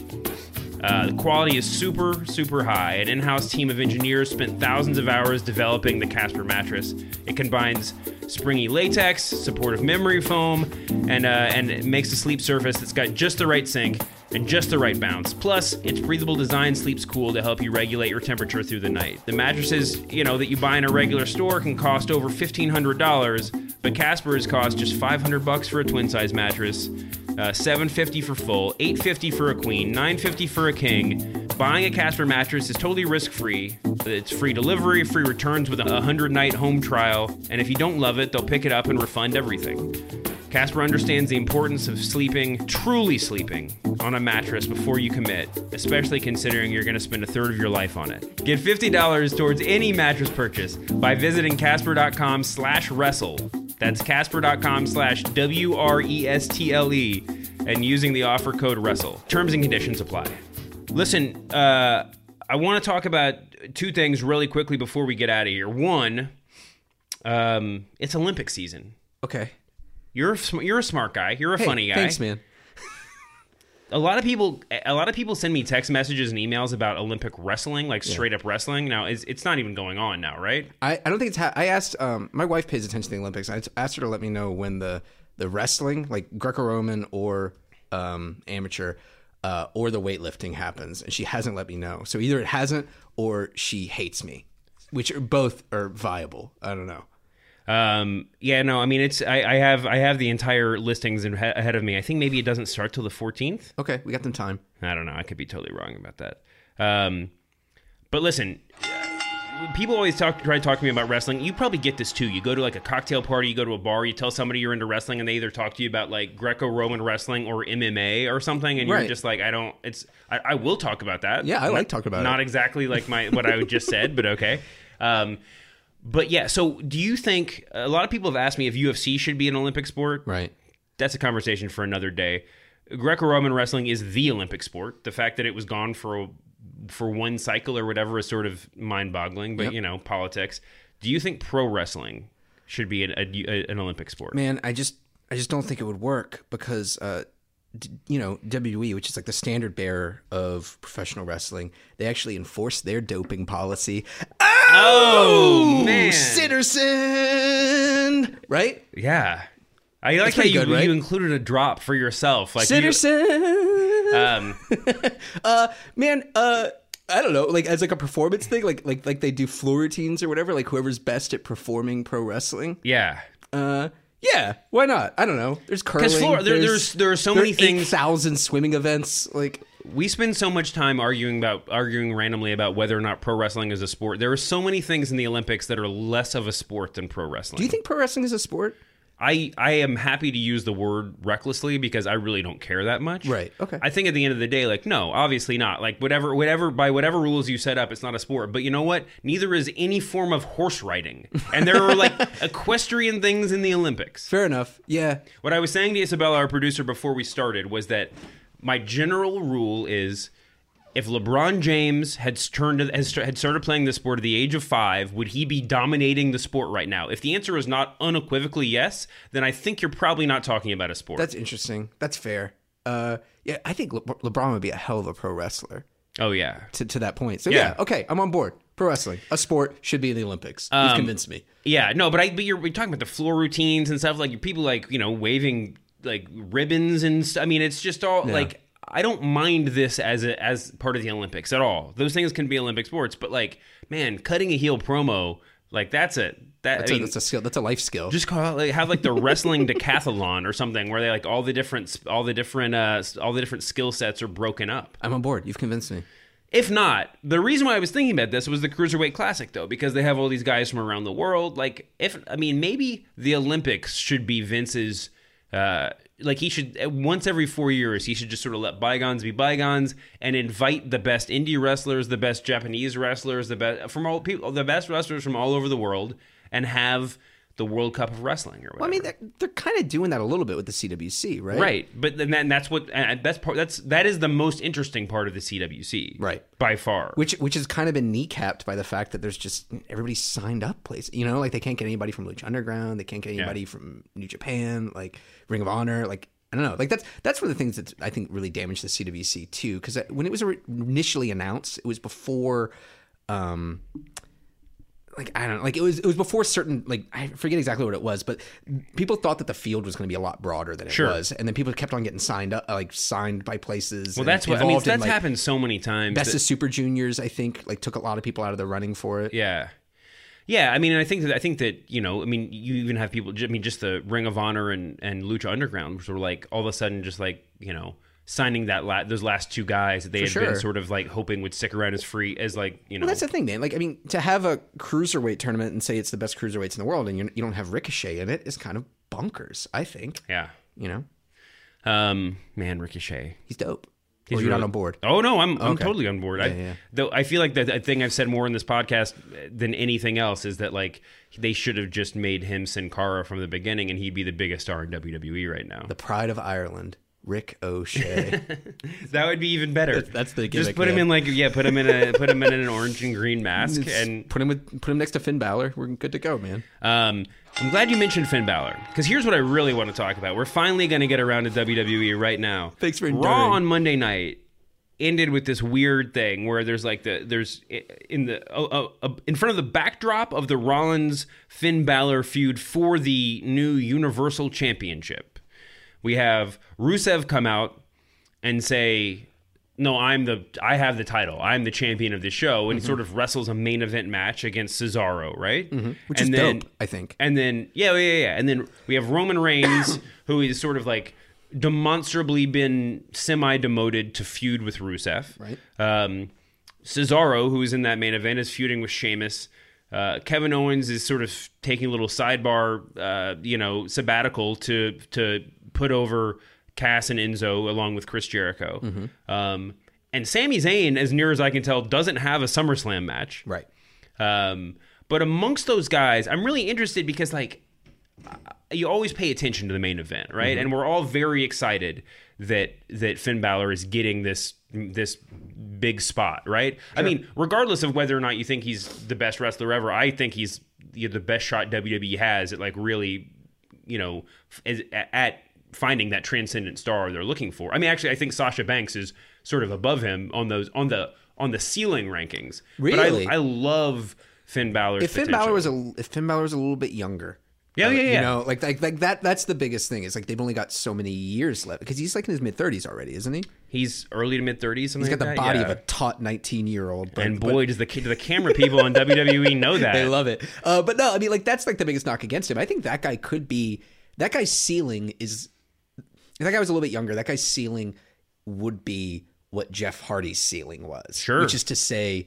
Uh, the quality is super, super high. An in-house team of engineers spent thousands of hours developing the Casper mattress. It combines springy latex, supportive memory foam, and uh, and it makes a sleep surface that's got just the right sink and just the right bounce. Plus, its breathable design sleeps cool to help you regulate your temperature through the night. The mattresses, you know, that you buy in a regular store can cost over fifteen hundred dollars, but Casper's cost just five hundred bucks for a twin-size mattress. Uh, seven hundred fifty dollars for full, eight hundred fifty dollars for a queen, nine hundred fifty dollars for a king. Buying a Casper mattress is totally risk-free. It's free delivery, free returns with a one hundred night home trial, and if you don't love it, they'll pick it up and refund everything. Casper understands the importance of sleeping, truly sleeping, on a mattress before you commit, especially considering you're going to spend a third of your life on it. Get fifty dollars towards any mattress purchase by visiting casper.com slash wrestle. That's casper.com slash W R E S T L E and using the offer code WRESTLE. Terms and conditions apply. Listen, uh, I want to talk about two things really quickly before we get out of here. One, um, it's Olympic season. Okay. You're a, sm- you're a smart guy. You're a Hey, funny guy. thanks, man. A lot of people, a lot of people send me text messages and emails about Olympic wrestling, like straight up wrestling. Now, it's, it's not even going on now, right? I, I don't think it's. Ha- I asked. Um, my wife pays attention to the Olympics. I asked her to let me know when the the wrestling, like Greco-Roman or um, amateur, uh, or the weightlifting happens, and she hasn't let me know. So either it hasn't, or she hates me, which are, both are viable. I don't know. Um, yeah, no, I mean, it's, I, I have, I have the entire listings in, ahead of me. I think maybe it doesn't start till the fourteenth. Okay, we got them time. I don't know. I could be totally wrong about that. Um, but listen, people always talk, try to talk to me about wrestling. You probably get this too. You go to like a cocktail party, you go to a bar, you tell somebody you're into wrestling, and they either talk to you about like Greco-Roman wrestling or M M A or something, and Right. you're just like, I don't. It's I, I will talk about that. Yeah, I Not- like talking about not it. exactly like my what I just said, but okay. Um, but yeah, so do you think a lot of people have asked me if U F C should be an Olympic sport? Right. That's a conversation for another day. Greco-Roman wrestling is the Olympic sport. The fact that it was gone for for one cycle or whatever is sort of mind-boggling, but Yep. you know, politics. Do you think pro wrestling should be an, a, an Olympic sport? Man, I just I just don't think it would work because uh, d- you know W W E, which is like the standard bearer of professional wrestling, they actually enforce their doping policy. Oh, man. Sitterson, right? Yeah. I like That's how pretty you, good, right? you included a drop for yourself. Like you, Sitterson. um, uh, man, uh, I don't know, like as like a performance thing, like like like they do floor routines or whatever. Like whoever's best at performing pro wrestling. yeah. Uh, yeah, why not? I don't know. There's curling. Floor- there- there's- there are so many things- eight thousand swimming events. Like, We spend so much time arguing about arguing randomly about whether or not pro wrestling is a sport. There are so many things in the Olympics that are less of a sport than pro wrestling. do you think pro wrestling is a sport? I, I am happy to use the word recklessly because I really don't care that much. Right, okay. I think at the end of the day, like, no, obviously not. Like, whatever, whatever, by whatever rules you set up, it's not a sport. But you know what? Neither is any form of horse riding. And there are, like, equestrian things in the Olympics. Fair enough. Yeah. What I was saying to Isabella, our producer, before we started was that my general rule is if LeBron James had turned has had started playing the sport at the age of five, would he be dominating the sport right now? If the answer is not unequivocally yes, then I think you're probably not talking about a sport. That's interesting. That's fair. Uh, yeah, I think Le- LeBron would be a hell of a pro wrestler oh yeah. to, to that point. So, yeah. Yeah. okay, I'm on board. Pro wrestling, a sport, should be in the Olympics. You've convinced me. Yeah, no, but I but you're we're talking about the floor routines and stuff, like people like, you know, waving like ribbons and st- I mean, it's just all Yeah. like I don't mind this as a, as part of the Olympics at all. Those things can be Olympic sports, but like, man, cutting a heel promo, like that's a that That's, I a, mean, that's a skill. That's a life skill. just call it, like, have like the wrestling decathlon or something where they like all the different all the different uh all the different skill sets are broken up. I'm on board. You've convinced me. If not, the reason why I was thinking about this was the Cruiserweight Classic, though, because they have all these guys from around the world. Like, if I mean, maybe the Olympics should be Vince's. Uh, like, he should once every four years, he should just sort of let bygones be bygones and invite the best indie wrestlers, the best Japanese wrestlers, the best from all people, the best wrestlers from all over the world, and have the World Cup of Wrestling or whatever. Well, I mean, they're, they're kind of doing that a little bit with the C W C, right? Right, but then that, and that's what and that's part. That's that is the most interesting part of the C W C, Right. by far. Which which has kind of been kneecapped by the fact that there's just everybody signed up place. You know, like they can't get anybody from Lucha Underground, they can't get anybody Yeah. from New Japan, like Ring of Honor, like I don't know. Like that's that's one of the things that I think really damaged the C W C too, because when it was initially announced, it was before. Um, Like I don't know, like it was it was before certain like I forget exactly what it was, but people thought that the field was going to be a lot broader than it Sure. was, and then people kept on getting signed up, like signed by places. well, and that's what I mean. involved in, That's like, happened so many times. Best that- of Super Juniors, I think, like took a lot of people out of the running for it. Yeah, yeah. I mean, I think that I think that you know, I mean, you even have people. I mean, just the Ring of Honor and and Lucha Underground, which were like all of a sudden just like you know signing that la- those last two guys that they For had been sure. sort of like hoping would stick around as free as like you know. Well, that's the thing, man. Like, I mean, to have a cruiserweight tournament and say it's the best cruiserweights in the world, and you you don't have Ricochet in it, is kind of bonkers. I think. yeah. You know, Um, man, Ricochet. he's dope. He's or you're really- not on board. Oh no, I'm I'm Okay. totally on board. I, yeah. Though I feel like the, the thing I've said more in this podcast than anything else is that like they should have just made him Sin Cara from the beginning, and he'd be the biggest star in W W E right now. The pride of Ireland, Rick O'Shea. That would be even better. That's- that's the Just gimmick, put him man. in like yeah, put him in a put him in an orange and green mask, It's- and put him with put him next to Finn Balor. We're good to go, man. um, I'm glad you mentioned Finn Balor because here's what I really want to talk about. We're finally going to get around to W W E right now. Thanks for Raw enduring. on Monday night ended with this weird thing where there's like the there's in the uh, uh, in front of the backdrop of the Rollins Finn Balor feud for the new Universal Championship. We have Rusev come out and say, "No, I'm the I have the title. I'm the champion of the show," and Mm-hmm. sort of wrestles a main event match against Cesaro, right? Which and is then, dope, I think. And then yeah, yeah, yeah, and then we have Roman Reigns, who is sort of like demonstrably been semi-demoted to feud with Rusev. Right. Um, Cesaro, who's in that main event, is feuding with Sheamus. Uh, Kevin Owens is sort of taking a little sidebar, uh, you know, sabbatical to to put over Cass and Enzo along with Chris Jericho. Mm-hmm. Um, and Sami Zayn, as near as I can tell, doesn't have a SummerSlam match. Right. Um, but amongst those guys, I'm really interested because, like, you always pay attention to the main event, right? Mm-hmm. And we're all very excited that that Finn Balor is getting this this big spot, right? Sure. I mean, regardless of whether or not you think he's the best wrestler ever, I think he's you know, the best shot W W E has at like really, you know, at, at finding that transcendent star they're looking for. I mean, actually, I think Sasha Banks is sort of above him on those on the on the ceiling rankings. Really, but I, I love Finn Balor's if Finn potential. Balor was a if Finn Balor was a little bit younger. Yeah, yeah, yeah. You know, like, like like that. That's the biggest thing. Is like they've only got so many years left because he's like in his mid thirties already, isn't he? He's early to mid thirties. He's got the like body yeah. of a taut nineteen year old. And boy, but, does the do the camera people on W W E know that they love it. Uh, but no, I mean, like that's like the biggest knock against him. I think that guy could be that guy's ceiling is. If that guy was a little bit younger, that guy's ceiling would be what Jeff Hardy's ceiling was. Sure, which is to say,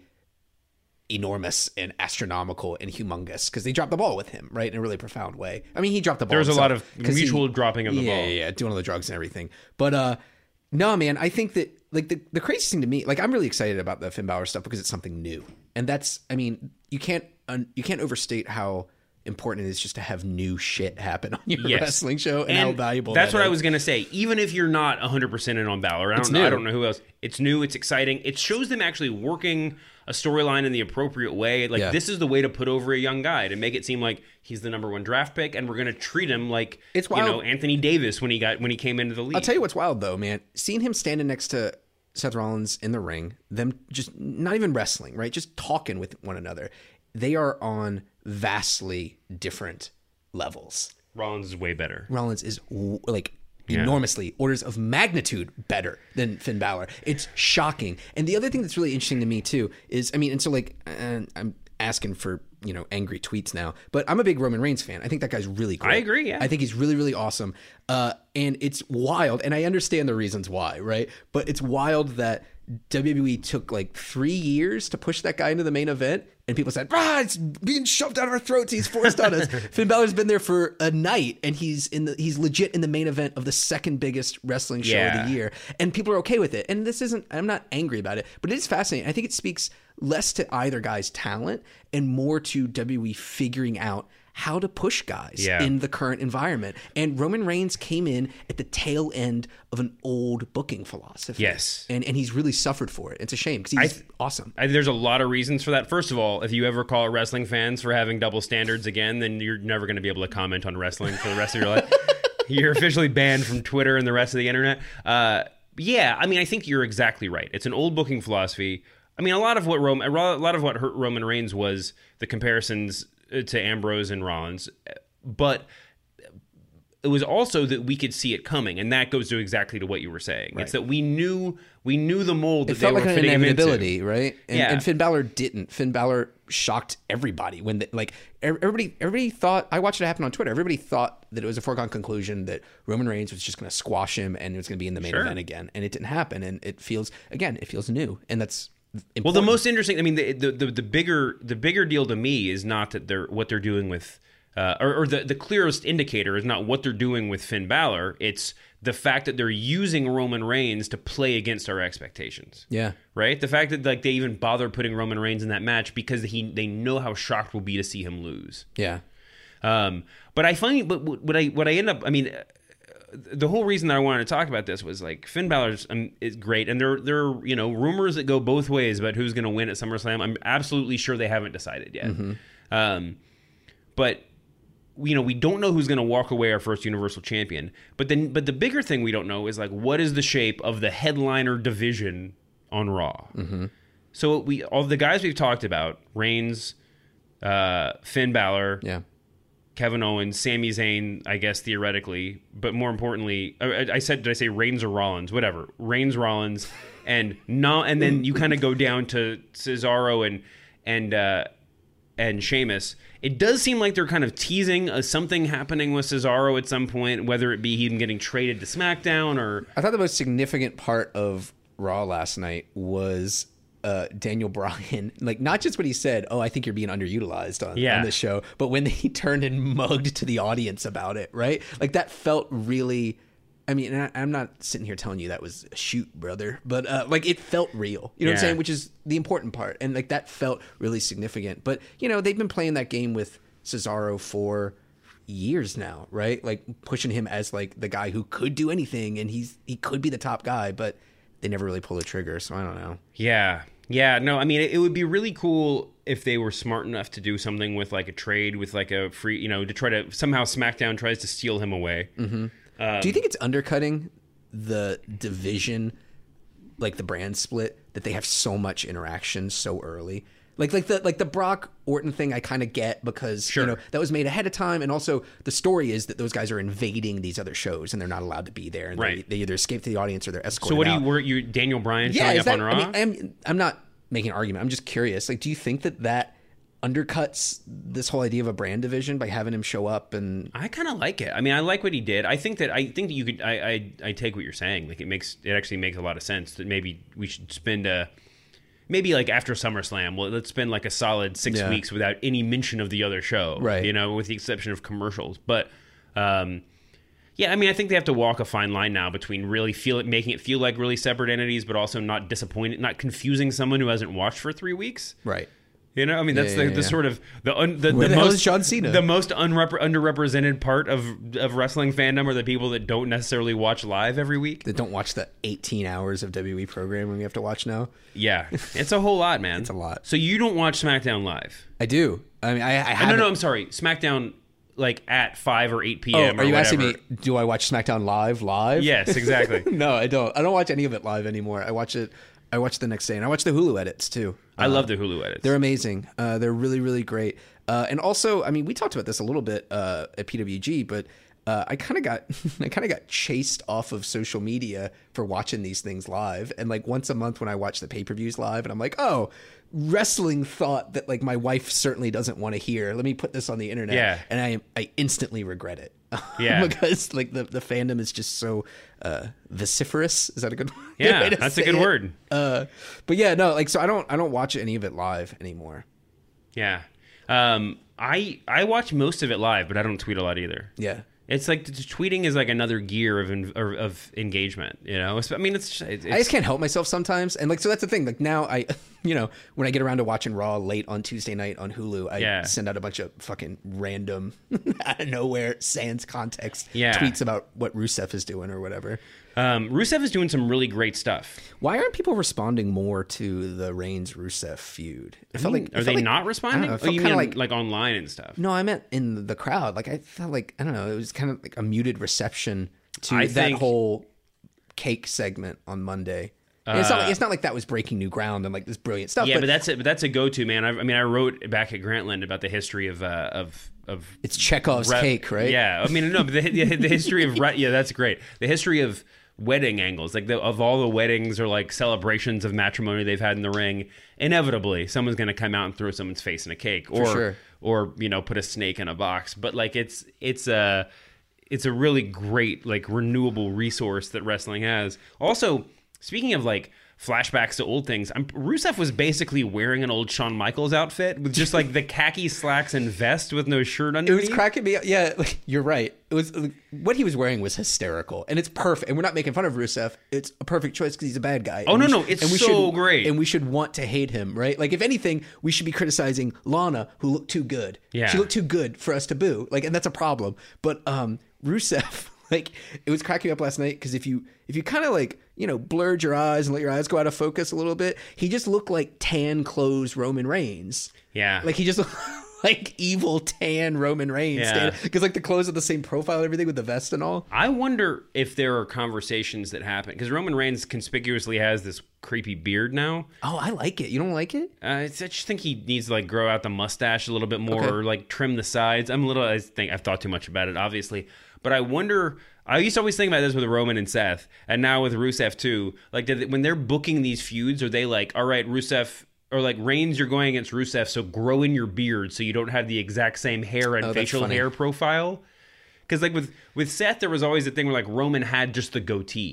enormous and astronomical and humongous because they dropped the ball with him, right, in a really profound way. I mean, he dropped the ball. There's himself a lot of mutual he, dropping of the yeah, ball. Yeah, yeah, doing all the drugs and everything. But uh, no, man, I think that like the, the craziest thing to me, like I'm really excited about the Finn Balor stuff because it's something new, and that's, I mean, you can't uh, you can't overstate how important it is just to have new shit happen on your yes. wrestling show and, and how valuable that's that what is. I was going to say. Even if you're not one hundred percent in on Balor, I don't, know, I don't know who else. It's new. It's exciting. It shows them actually working a storyline in the appropriate way. Like, yeah. this is the way to put over a young guy, to make it seem like he's the number one draft pick, and we're going to treat him like, it's wild. You know, Anthony Davis when he got when he came into the league. I'll tell you what's wild, though, man. Seeing him standing next to Seth Rollins in the ring, them just not even wrestling, right? Just talking with one another. They are on vastly different levels. Rollins is way better. Rollins is w- like yeah. enormously, orders of magnitude better than Finn Balor. It's shocking. And the other thing that's really interesting to me too is, I mean, and so like, and I'm asking for, you know, angry tweets now, but I'm a big Roman Reigns fan. I think that guy's really cool. I agree, yeah. I think he's really, really awesome. Uh, and it's wild, and I understand the reasons why, right? But it's wild that W W E took like three years to push that guy into the main event, and people said, "Ah, it's being shoved down our throats. He's forced on us." Finn Balor's been there for a night, and he's in the he's legit in the main event of the second biggest wrestling show yeah. of the year, and people are okay with it. And this isn't. I'm not angry about it, but it is fascinating. I think it speaks less to either guy's talent and more to W W E figuring out how to push guys yeah. in the current environment. And Roman Reigns came in at the tail end of an old booking philosophy. Yes. And and he's really suffered for it. It's a shame because he's I, awesome. I, there's a lot of reasons for that. First of all, if you ever call wrestling fans for having double standards again, then you're never going to be able to comment on wrestling for the rest of your life. You're officially banned from Twitter and the rest of the internet. Uh, yeah, I mean, I think you're exactly right. It's an old booking philosophy. I mean, a lot of what Roman, a lot of what hurt Roman Reigns was the comparisons to Ambrose and Rollins, but it was also that we could see it coming, and that goes to exactly to what you were saying. Right. It's that we knew we knew the mold that it felt they like were an fitting inevitability, into. Right? And, yeah. and Finn Balor didn't. Finn Balor shocked everybody when, the, like, everybody, everybody thought. I watched it happen on Twitter. Everybody thought that it was a foregone conclusion that Roman Reigns was just going to squash him and it was going to be in the main sure. event again, and it didn't happen. And it feels again, it feels new, and that's. Important. Well, the most interesting, I mean, the, the the the bigger the bigger deal to me is not that they're what they're doing with, uh, or, or the the clearest indicator is not what they're doing with Finn Balor. It's the fact that they're using Roman Reigns to play against our expectations. Yeah, right. The fact that like they even bother putting Roman Reigns in that match because he they know how shocked we'll be to see him lose. Yeah. Um. But I find, but what I what I end up, I mean. The whole reason that I wanted to talk about this was like Finn Balor um, is great, and there there are you know rumors that go both ways about who's going to win at SummerSlam. I'm absolutely sure they haven't decided yet. Mm-hmm. Um, but you know we don't know who's going to walk away our first Universal Champion. But then, but the bigger thing we don't know is like what is the shape of the headliner division on Raw. Mm-hmm. So we all the guys we've talked about: Reigns, uh, Finn Balor, yeah. Kevin Owens, Sami Zayn, I guess theoretically, but more importantly, I, I said, did I say Reigns or Rollins? Whatever, Reigns, Rollins, and no, and then you kind of go down to Cesaro and and uh, and Sheamus. It does seem like they're kind of teasing uh, something happening with Cesaro at some point, whether it be him getting traded to SmackDown or. I thought the most significant part of Raw last night was uh, Daniel Bryan, like not just what he said, oh, I think you're being underutilized on, Yeah. on this show, but when he turned and mugged to the audience about it, right? Like that felt really, I mean, and I, I'm not sitting here telling you that was a shoot, brother, but uh, like it felt real, you know what I'm Yeah. saying? Which is the important part. And like that felt really significant. But, you know, they've been playing that game with Cesaro for years now, right? Like pushing him as like the guy who could do anything and he's he could be the top guy, but they never really pull the trigger, so I don't know. Yeah. Yeah, no, I mean, it, it would be really cool if they were smart enough to do something with like a trade with like a free, you know, to try to somehow SmackDown tries to steal him away. Mm-hmm. Um, do you think it's undercutting the division, like the brand split, that they have so much interaction so early? Like, like the like the Brock Orton thing, I kind of get because Sure. you know that was made ahead of time, and also the story is that those guys are invading these other shows and they're not allowed to be there, and Right. they, they either escape to the audience or they're escorted. So what do out. you were you Daniel Bryan Yeah, showing is up that, on Raw? I mean, I'm I'm not making an argument. I'm just curious. Like, do you think that that undercuts this whole idea of a brand division by having him show up and I kind of like it. I mean, I like what he did. I think that I think that you could. I, I I take what you're saying. Like it makes it actually makes a lot of sense that maybe we should spend a maybe like after SummerSlam. Well, let's spend like a solid six Yeah. weeks without any mention of the other show. Right. You know, with the exception of commercials. But um, yeah, I mean, I think they have to walk a fine line now between really feel it, making it feel like really separate entities, but also not disappointed, not confusing someone who hasn't watched for three weeks. right? You know, I mean, that's Yeah, the, yeah, the yeah. sort of the un, the, Where the the hell most is John Cena? the most unrepre- underrepresented part of of wrestling fandom are the people that don't necessarily watch live every week. That don't watch the eighteen hours of W W E programming we have to watch now. Yeah, it's a whole lot, man. It's a lot. So you don't watch SmackDown live? I do. I mean, I, I Oh, haven't. no, no, I'm sorry. SmackDown like at five or eight Oh, p.m. are or you whatever. asking me? Do I watch SmackDown live? Live? Yes, exactly. No, I don't. I don't watch any of it live anymore. I watch it. I watch the next day, and I watch the Hulu edits too. I Uh, love the Hulu edits. They're amazing. Uh, they're really, really great. Uh, and also, I mean, we talked about this a little bit uh, at P W G, but uh, I kind of got, I kind of got chased off of social media for watching these things live. And like once a month, when I watch the pay per views live, and I'm like, oh, wrestling thought that like my wife certainly doesn't want to hear. Let me put this on the internet. Yeah. And I, I instantly regret it. Yeah. Because like the, the fandom is just so uh, vociferous. Is that a good word? Yeah, way to that's a say good it? word. Uh, but yeah, no, like so I don't, I don't watch any of it live anymore. Yeah. Um, I I watch most of it live, but I don't tweet a lot either. Yeah. It's like t- tweeting is like another gear of in, or, of engagement, you know. I mean, it's, it's I just can't help myself sometimes, and like so that's the thing. Like now, I, you know, when I get around to watching Raw late on Tuesday night on Hulu, I Yeah. send out a bunch of fucking random, out of nowhere, sans context Yeah. tweets about what Rusev is doing or whatever. Um, Rusev is doing some really great stuff. Why aren't people responding more to the Reigns Rusev feud? It I felt mean, like- it are felt they like- not I don't responding? know, it Oh, felt you kinda mean like- like online and stuff? No, I meant in the crowd. Like I felt like I don't know. It was kind of like a muted reception to I that think- whole cake segment on Monday. And it's not. Like, it's not like that was breaking new ground and like this brilliant stuff. Yeah, but, but that's a, but that's a go-to, man. I, I mean, I wrote back at Grantland about the history of uh, of of it's Chekhov's re- cake, right? Yeah, I mean, no, but the, the, the history of re- yeah, that's great. The history of wedding angles, like the, of all the weddings or like celebrations of matrimony they've had in the ring, inevitably someone's going to come out and throw someone's face in a cake, or sure. or you know, put a snake in a box. But like it's it's a it's a really great like renewable resource that wrestling has. Also, speaking of like flashbacks to old things, I'm, Rusev was basically wearing an old Shawn Michaels outfit with just like the khaki slacks and vest with no shirt It underneath. was cracking me up. Yeah, like, you're right. It was what he was wearing was hysterical, and it's perfect. And we're not making fun of Rusev. It's a perfect choice because he's a bad guy. Oh, And no, we no, should- it's and we so should, great. And we should want to hate him, right? Like if anything, we should be criticizing Lana, who looked too good. Yeah. she looked too good for us to boo. Like, and that's a problem. But um, Rusev. Like it was cracking me up last night because if you if you kind of like you know blurred your eyes and let your eyes go out of focus a little bit, he just looked like tan clothes Roman Reigns. Yeah. Like he just looked like evil tan Roman Reigns. Yeah. Because like the clothes are the same profile and everything with the vest and all. I wonder if there are conversations that happen because Roman Reigns conspicuously has this creepy beard now. Oh, I like it. You don't like it? Uh, it's, I just think he needs to like grow out the mustache a little bit more, Okay. or like trim the sides. I'm a little. I think I've thought too much about it, obviously, but I wonder. I used to always think about this with Roman and Seth, and now with Rusev too. Like, did, when they're booking these feuds, are they like, all right, Rusev, or like Reigns, you're going against Rusev, so grow in your beard so you don't have the exact same hair and Oh, that's facial funny. hair profile? Because like with with Seth, there was always a thing where like Roman had just the goatee,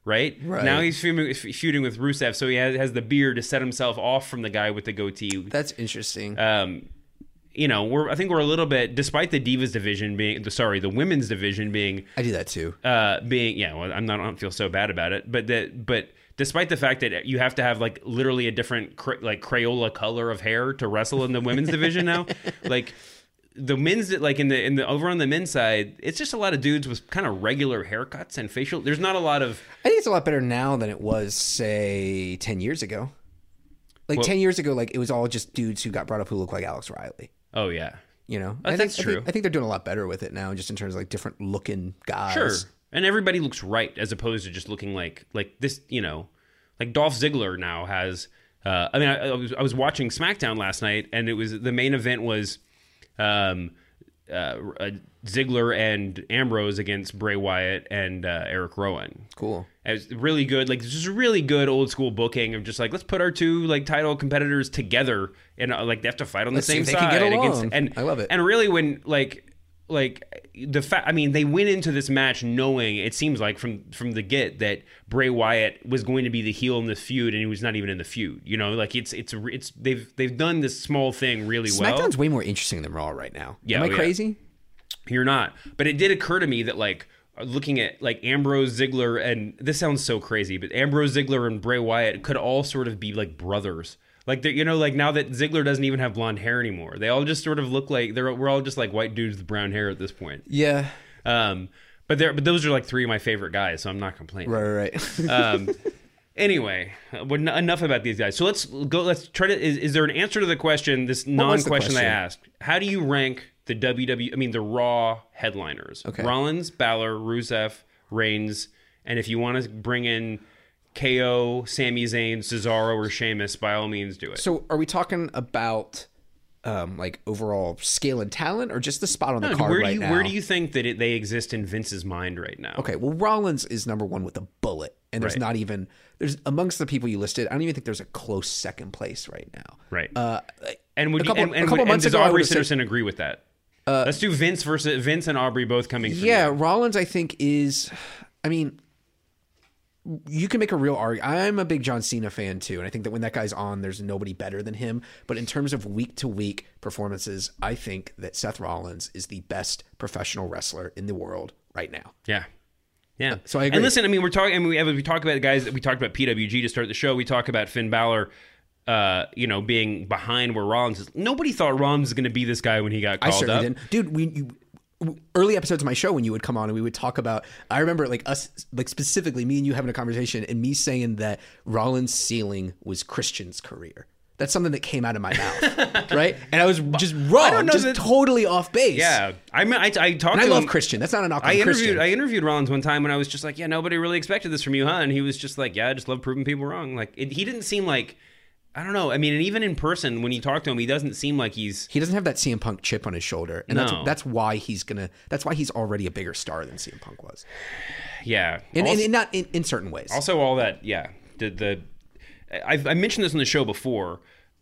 right? Right. Now he's feuding, feuding with Rusev, so he has, has the beard to set himself off from the guy with the goatee. That's interesting. Um, you know, we're I think we're a little bit, despite the Divas division being, the sorry, the women's division being, I do that too. uh, being, yeah, well, I'm not, I don't feel so bad about it, but that, but despite the fact that you have to have like literally a different cra- like Crayola color of hair to wrestle in the women's division now, like the men's like in the in the over on the men's side, it's just a lot of dudes with kind of regular haircuts and facial. There's not a lot of. I think it's a lot better now than it was, say, ten years ago. Like Well- ten years ago, like it was all just dudes who got brought up who look like Alex Riley. Oh yeah, You know, Oh, I that's think, true. I think, I think they're doing a lot better with it now, just in terms of like different looking guys. sure. And everybody looks right as opposed to just looking like like this. You know, like Dolph Ziggler now has. Uh, I mean, I, I was I was watching SmackDown last night, and it was the main event was. Um, uh, uh, Ziggler and Ambrose against Bray Wyatt and uh, Eric Rowan. Cool. It was really good. Like, this is really good old school booking of just like, let's put our two like title competitors together and uh, like they have to fight on Let's the see same if they side. can get against, along. and I love it. And really, when like like the fact, I mean, they went into this match knowing it seems like from from the get that Bray Wyatt was going to be the heel in this feud, and he was not even in the feud. You know, like it's it's it's they've they've done this small thing really well. SmackDown's way more interesting than Raw right now. Yeah, Am I oh, yeah. crazy? You're not. But it did occur to me that, like, looking at, like, Ambrose Ziggler, and this sounds so crazy, but Ambrose Ziggler and Bray Wyatt could all sort of be, like, brothers. Like, they're, you know, like, now that Ziggler doesn't even have blonde hair anymore, they all just sort of look like, they're we're all just, like, white dudes with brown hair at this point. Yeah. Um, but they're, but those are, like, three of my favorite guys, so I'm not complaining. Right, right, right. Um, anyway, well, n- enough about these guys. So let's go, let's try to, is, is there an answer to the question, this was the non-question I question? asked? How do you rank the W W E, I mean, the Raw headliners? Okay. Rollins, Balor, Rusev, Reigns, and if you want to bring in K O, Sami Zayn, Cesaro, or Sheamus, by all means do it. So are we talking about um, like overall scale and talent, or just the spot on the No, card where do right you now? where do you think that it, they exist in Vince's mind right now? Okay, well, Rollins is number one with a bullet, and there's Right. not even there's amongst the people you listed. I don't even think there's a close second place right now. Right. Uh, and would a you, couple- and, a and, couple would- and months does ago, I Aubrey would've said- Sitterson agree with that? Let's do Vince versus Vince and Aubrey both coming from yeah, you. Rollins, I think is. I mean, you can make a real argument. I'm a big John Cena fan too, and I think that when that guy's on, there's nobody better than him. But in terms of week to week performances, I think that Seth Rollins is the best professional wrestler in the world right now. Yeah. Yeah. So I agree. And listen, I mean, we're talking, I mean, we, we talk about the guys that we talked about P W G to start the show. We talk about Finn Balor, uh, you know, being behind where Rollins is. Nobody thought Rollins was going to be this guy when he got I called certainly up. didn't, dude. We you, early episodes of my show when you would come on and we would talk about. I remember like us, like specifically me and you having a conversation and me saying that Rollins' ceiling was Christian's career. That's something that came out of my mouth, right? And I was just wrong, don't know just that- totally off base. Yeah. I mean, I, I talked and I to love him. Christian. That's not a knock on I interviewed Christian. I interviewed Rollins one time when I was just like, yeah, nobody really expected this from you, huh? And he was just like, yeah, I just love proving people wrong. Like, it, he didn't seem like, I don't know. I mean, and even in person, when you talk to him, he doesn't seem like he's. He doesn't have that C M Punk chip on his shoulder, and No. that's that's why he's gonna. That's why he's already a bigger star than C M Punk was, Yeah. and, Also- and, and not in, in certain ways. Also, all that, yeah. The the I've, I mentioned this on the show before.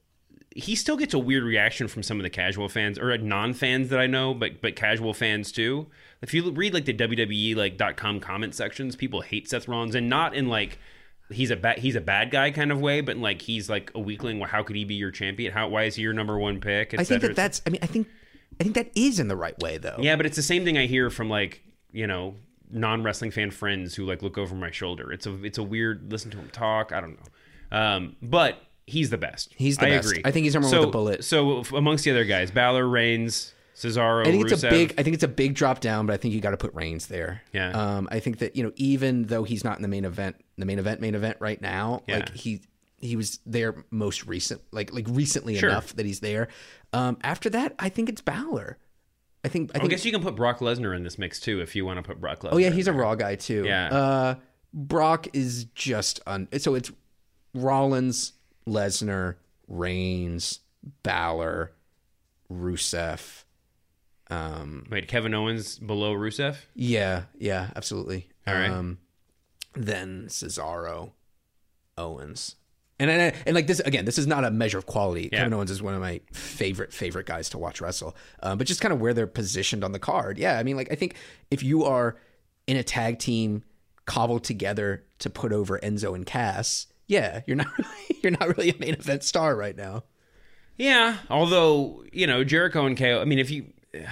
He still gets a weird reaction from some of the casual fans or non-fans that I know, but but casual fans too. If you read like the W W E like .com comment sections, people hate Seth Rollins, and not in like he's a bad he's a bad guy kind of way, but in like he's like a weakling. Well, how could he be your champion? How why is he your number one pick? Et I think cetera. that that's. I mean, I think I think that is in the right way though. Yeah, but it's the same thing I hear from like, you know, non-wrestling fan friends who like look over my shoulder. It's a it's a weird listen to him talk. I don't know. Um, but he's the best. He's the I best. agree. I think he's number one so, with a bullet. So f- amongst the other guys, Balor, Reigns, Cesaro, I think Rusev. it's a big. I think it's a big drop down, but I think you got to put Reigns there. Yeah. Um, I think that you know, even though he's not in the main event, the main event, main event right now, Yeah. like he he was there most recent, like like recently Sure. enough that he's there. Um, after that, I think it's Balor. I think. I I think. guess you can put Brock Lesnar in this mix too if you want to put Brock Lesnar. oh yeah, in he's a there. Raw guy too. Yeah. Uh, Brock is just un. So it's Rollins, Lesnar, Reigns, Balor, Rusev. Um, Wait, Kevin Owens below Rusev? yeah, yeah, absolutely. All right. Um, then Cesaro, Owens, and and, and like this again. This is not a measure of quality. Yeah. Kevin Owens is one of my favorite favorite guys to watch wrestle. Um, but just kind of where they're positioned on the card. Yeah, I mean, like I think if you are in a tag team cobbled together to put over Enzo and Cass, yeah, you're not really, you're not really a main event star right now. Yeah, although, you know, Jericho and K O, I mean, if you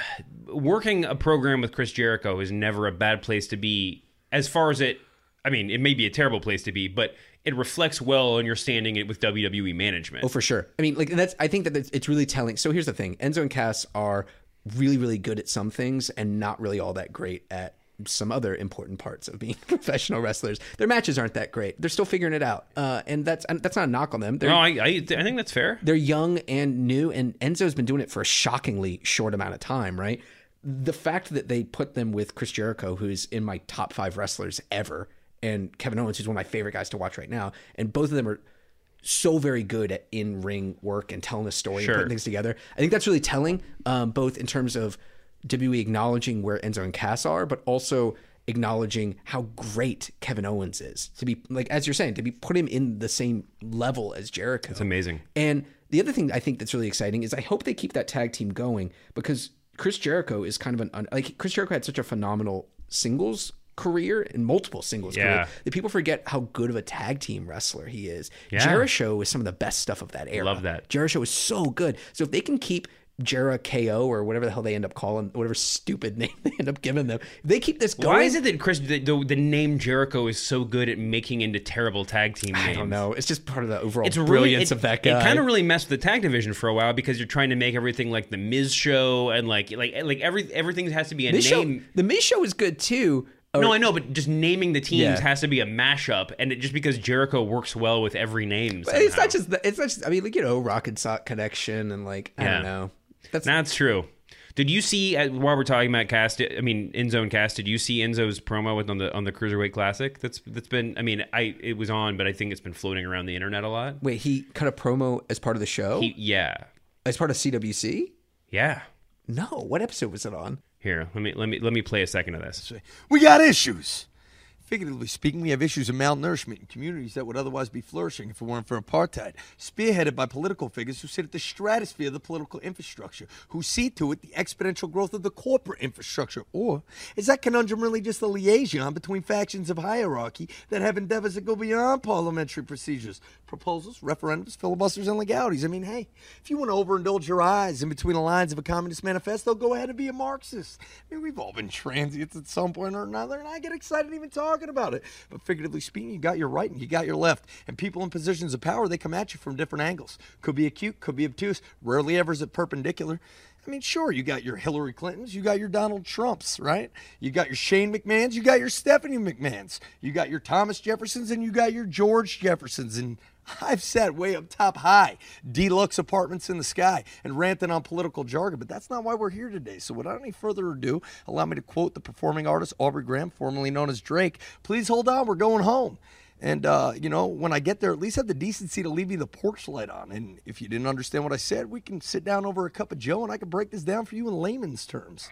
working a program with Chris Jericho is never a bad place to be, as far as it, I mean, it may be a terrible place to be, but it reflects well on your standing with W W E management. Oh, for sure. I mean, like that's, I think that that's, it's really telling. So here's the thing. Enzo and Cass are really, really good at some things and not really all that great at some other important parts of being professional wrestlers. Their matches aren't that great. They're still figuring it out. Uh, and that's and that's not a knock on them. They're, no, I, I I think that's fair. They're young and new, and Enzo's been doing it for a shockingly short amount of time, right? The fact that they put them with Chris Jericho, who's in my top five wrestlers ever, and Kevin Owens, who's one of my favorite guys to watch right now, and both of them are so very good at in-ring work and telling a story sure. and putting things together. I think that's really telling, um, both in terms of W W E acknowledging where Enzo and Cass are, but also acknowledging how great Kevin Owens is. To be, like, as you're saying, to be put him in the same level as Jericho. It's amazing. And the other thing I think that's really exciting is I hope they keep that tag team going, because Chris Jericho is kind of an, like, Chris Jericho had such a phenomenal singles career and multiple singles yeah. career that people forget how good of a tag team wrestler he is. Yeah. Jericho is some of the best stuff of that era. Love that. Jericho is so good. So if they can keep Jera K O or whatever the hell they end up calling, whatever stupid name they end up giving them, if they keep this going. Why is it that Chris, the, the, the name Jericho is so good at making into terrible tag team names? I don't know. It's just part of the overall it's brilliance really, it, of that guy. It kind of really messed with the tag division for a while because you're trying to make everything like the Miz show and like like like every everything has to be a Miz name. Show, the Miz show is good too. Or, no, I know, but just naming the teams Yeah. has to be a mashup, and it, just because Jericho works well with every name. But it's not just the, it's not just, I mean, like, you know, Rock and Sock Connection and like I Yeah. don't know. That's That's true. Did you see uh, while we're talking about Cast? I mean, Enzo and Cast. Did you see Enzo's promo with on the on the Cruiserweight Classic? That's that's been. I mean, I it was on, but I think it's been floating around the internet a lot. Wait, he cut a promo as part of the show? He, yeah, as part of C W C? yeah. No, what episode was it on? Here, let me let me let me play a second of this. We got issues. Figuratively speaking, we have issues of malnourishment in communities that would otherwise be flourishing if it weren't for apartheid, spearheaded by political figures who sit at the stratosphere of the political infrastructure, who see to it the exponential growth of the corporate infrastructure. Or is that conundrum really just a liaison between factions of hierarchy that have endeavors that go beyond parliamentary procedures, proposals, referendums, filibusters, and legalities? I mean, hey, if you want to overindulge your eyes in between the lines of a communist manifesto, go ahead and be a Marxist. I mean, we've all been transients at some point or another, and I get excited even talking about it. But figuratively speaking, you got your right and you got your left. And people in positions of power, they come at you from different angles. Could be acute, could be obtuse. Rarely ever is it perpendicular. I mean, sure, you got your Hillary Clintons, you got your Donald Trumps, right? You got your Shane McMahons, you got your Stephanie McMahons. You got your Thomas Jeffersons, and you got your George Jeffersons. And I've sat way up top high, deluxe apartments in the sky, and ranting on political jargon, but that's not why we're here today. So without any further ado, allow me to quote the performing artist Aubrey Graham, formerly known as Drake. Please hold on, we're going home. And, uh, you know, when I get there, at least have the decency to leave me the porch light on. And if you didn't understand what I said, we can sit down over a cup of Joe, and I can break this down for you in layman's terms.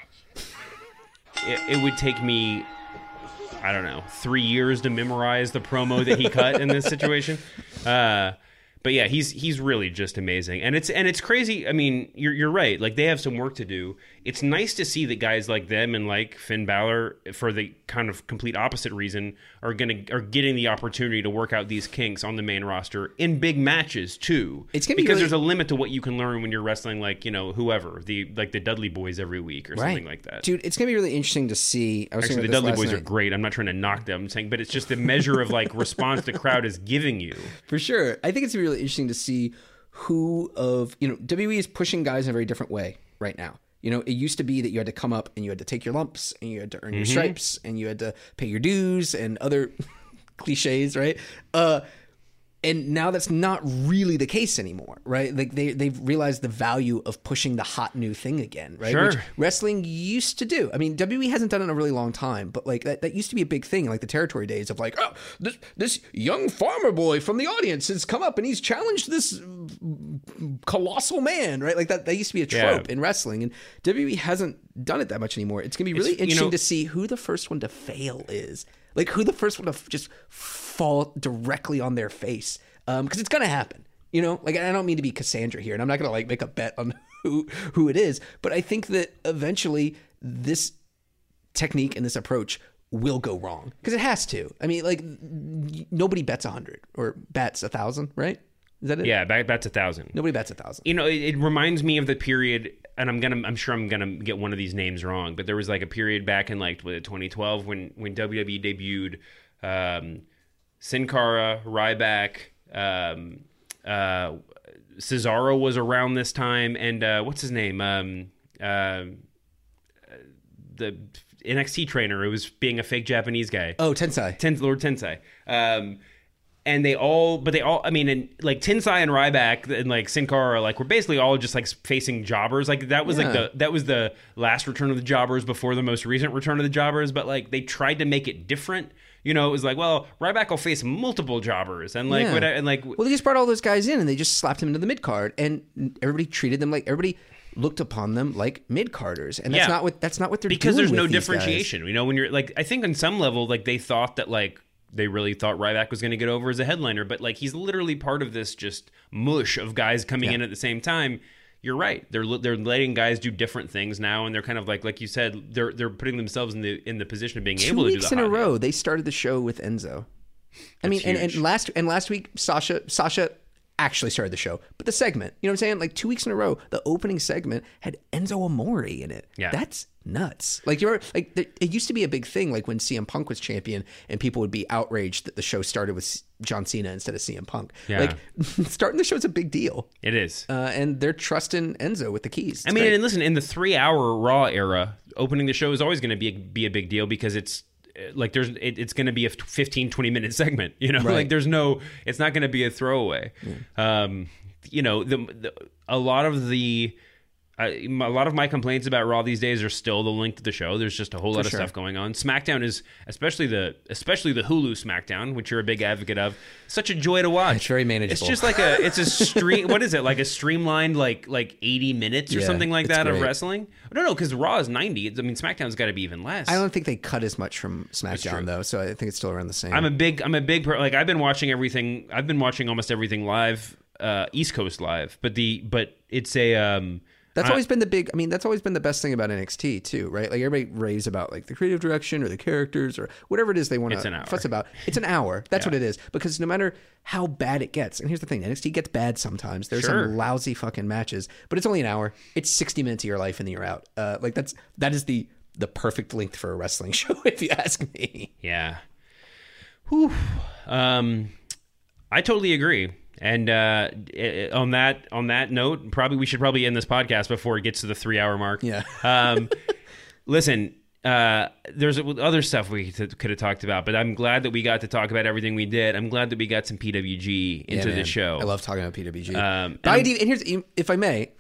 It, it would take me, I don't know, three years to memorize the promo that he cut in this situation. Uh, but yeah, he's he's really just amazing, and it's and it's crazy. I mean, you're you're right. Like, they have some work to do. It's nice to see that guys like them and like Finn Balor, for the kind of complete opposite reason, are gonna are getting the opportunity to work out these kinks on the main roster in big matches too. It's gonna be because really... there's a limit to what you can learn when you're wrestling, like, you know, whoever the like the Dudley Boys every week or right. something like that. Dude, it's gonna be really interesting to see. I was Actually, the Dudley Boys night. are great. I'm not trying to knock them, I'm saying, but it's just the measure of like response the crowd is giving you. For sure, I think it's really interesting to see who of you know W W E is pushing guys in a very different way right now. You know, it used to be that you had to come up and you had to take your lumps and you had to earn your mm-hmm. stripes and you had to pay your dues and other cliches, right? Uh, and now that's not really the case anymore, right? Like they they've realized the value of pushing the hot new thing again, right? Sure. Which wrestling used to do. I mean, W W E hasn't done it in a really long time, but like that, that used to be a big thing, like the territory days of like, oh, this this young farmer boy from the audience has come up and he's challenged this colossal man, right? Like that that used to be a trope yeah. in wrestling, and W W E hasn't done it that much anymore. It's gonna be really it's, interesting you know, to see who the first one to fail is. Like, who the first one to f- just fall directly on their face. Um, because it's going to happen. You know, like, I don't mean to be Cassandra here, and I'm not going to, like, make a bet on who who it is. But I think that eventually this technique and this approach will go wrong because it has to. I mean, like n- nobody bets a hundred or bets a thousand, right? Is that it? Yeah, that, that's a thousand. Nobody bets a thousand. You know, it, it reminds me of the period, and I'm gonna, I'm sure I'm gonna get one of these names wrong, but there was like a period back in like twenty twelve when when W W E debuted um, Sin Cara, Ryback, um, uh, Cesaro was around this time, and uh, what's his name? Um, uh, the N X T trainer who was being a fake Japanese guy. Oh, Tensai. Ten, Lord Tensai. Um, and they all, but they all, I mean, and like Tensai and Ryback and like Sin Cara, like, were basically all just like facing jobbers. Like that was Yeah. like the, that was the last Return of the Jobbers before the most recent Return of the Jobbers. But like they tried to make it different. You know, it was like, well, Ryback will face multiple jobbers. And like, Yeah. what, and like, Well, they just brought all those guys in and they just slapped them into the mid card, and everybody treated them like everybody looked upon them like mid carders, and that's Yeah. not what that's not what they're because doing there's no with these guys. differentiation. You know, when you're like, I think on some level, like they thought that like they really thought Ryback was going to get over as a headliner, but like he's literally part of this just mush of guys coming Yeah. in at the same time. You're right. They're they're letting guys do different things now, and they're kind of like like you said, they're they're putting themselves in the in the position of being Two able to do weeks the in a hot hand. row, they started the show with Enzo. I mean, and, and huge. last and last week, Sasha Sasha actually started the show, but the segment, you know what I'm saying? Like two weeks in a row, the opening segment had Enzo Amore in it. Yeah. That's nuts. Like you're like the, it used to be a big thing, like when C M Punk was champion, and people would be outraged that the show started with John Cena instead of C M Punk. Yeah. Like starting the show is a big deal, It is. uh, and they're trusting Enzo with the keys. I It's mean, great. and listen, in the three-hour Raw era, opening the show is always going to be a, be a big deal because it's uh, like there's it, it's going to be a fifteen, twenty minute segment. You know, Right. like there's no, it's not going to be a throwaway. Um, you know, the, the a lot of the. I, a lot of my complaints about Raw these days are still the length of the show. There's just a whole lot of sure. stuff going on. SmackDown is, especially the especially the Hulu SmackDown, which you're a big advocate of, such a joy to watch. It's very manageable. It's just like a, it's a stream. What is it? Like a streamlined, like like eighty minutes or Yeah, something like it's that of great. wrestling. No, no, because Raw is ninety. It's, I mean, SmackDown's got to be even less. I don't think they cut as much from true. SmackDown though, so I think it's still around the same. I'm a big, I'm a big, per- like I've been watching everything. I've been watching almost everything live, uh, East Coast live. But the, but it's a. Um, That's I- always been the big. I mean, that's always been the best thing about N X T too, right? Like everybody raves about like the creative direction or the characters or whatever it is they want It's an to hour. fuss about. It's an hour. That's Yeah. what it is. Because no matter how bad it gets, and here's the thing: N X T gets bad sometimes. There's Sure. some lousy fucking matches, but it's only an hour. It's sixty minutes of your life, and then you're out. Uh, like that's that is the the perfect length for a wrestling show, if you ask me. Yeah. Whew. Um, I totally agree. And uh, i- on that on that note, probably we should probably end this podcast before it gets to the three hour mark. Yeah. Um, listen, uh, there's other stuff we could could have talked about, but I'm glad that we got to talk about everything we did. I'm glad that we got some P W G into Yeah, the man. show. I love talking about P W G. Um, but I and do, and here's if I may,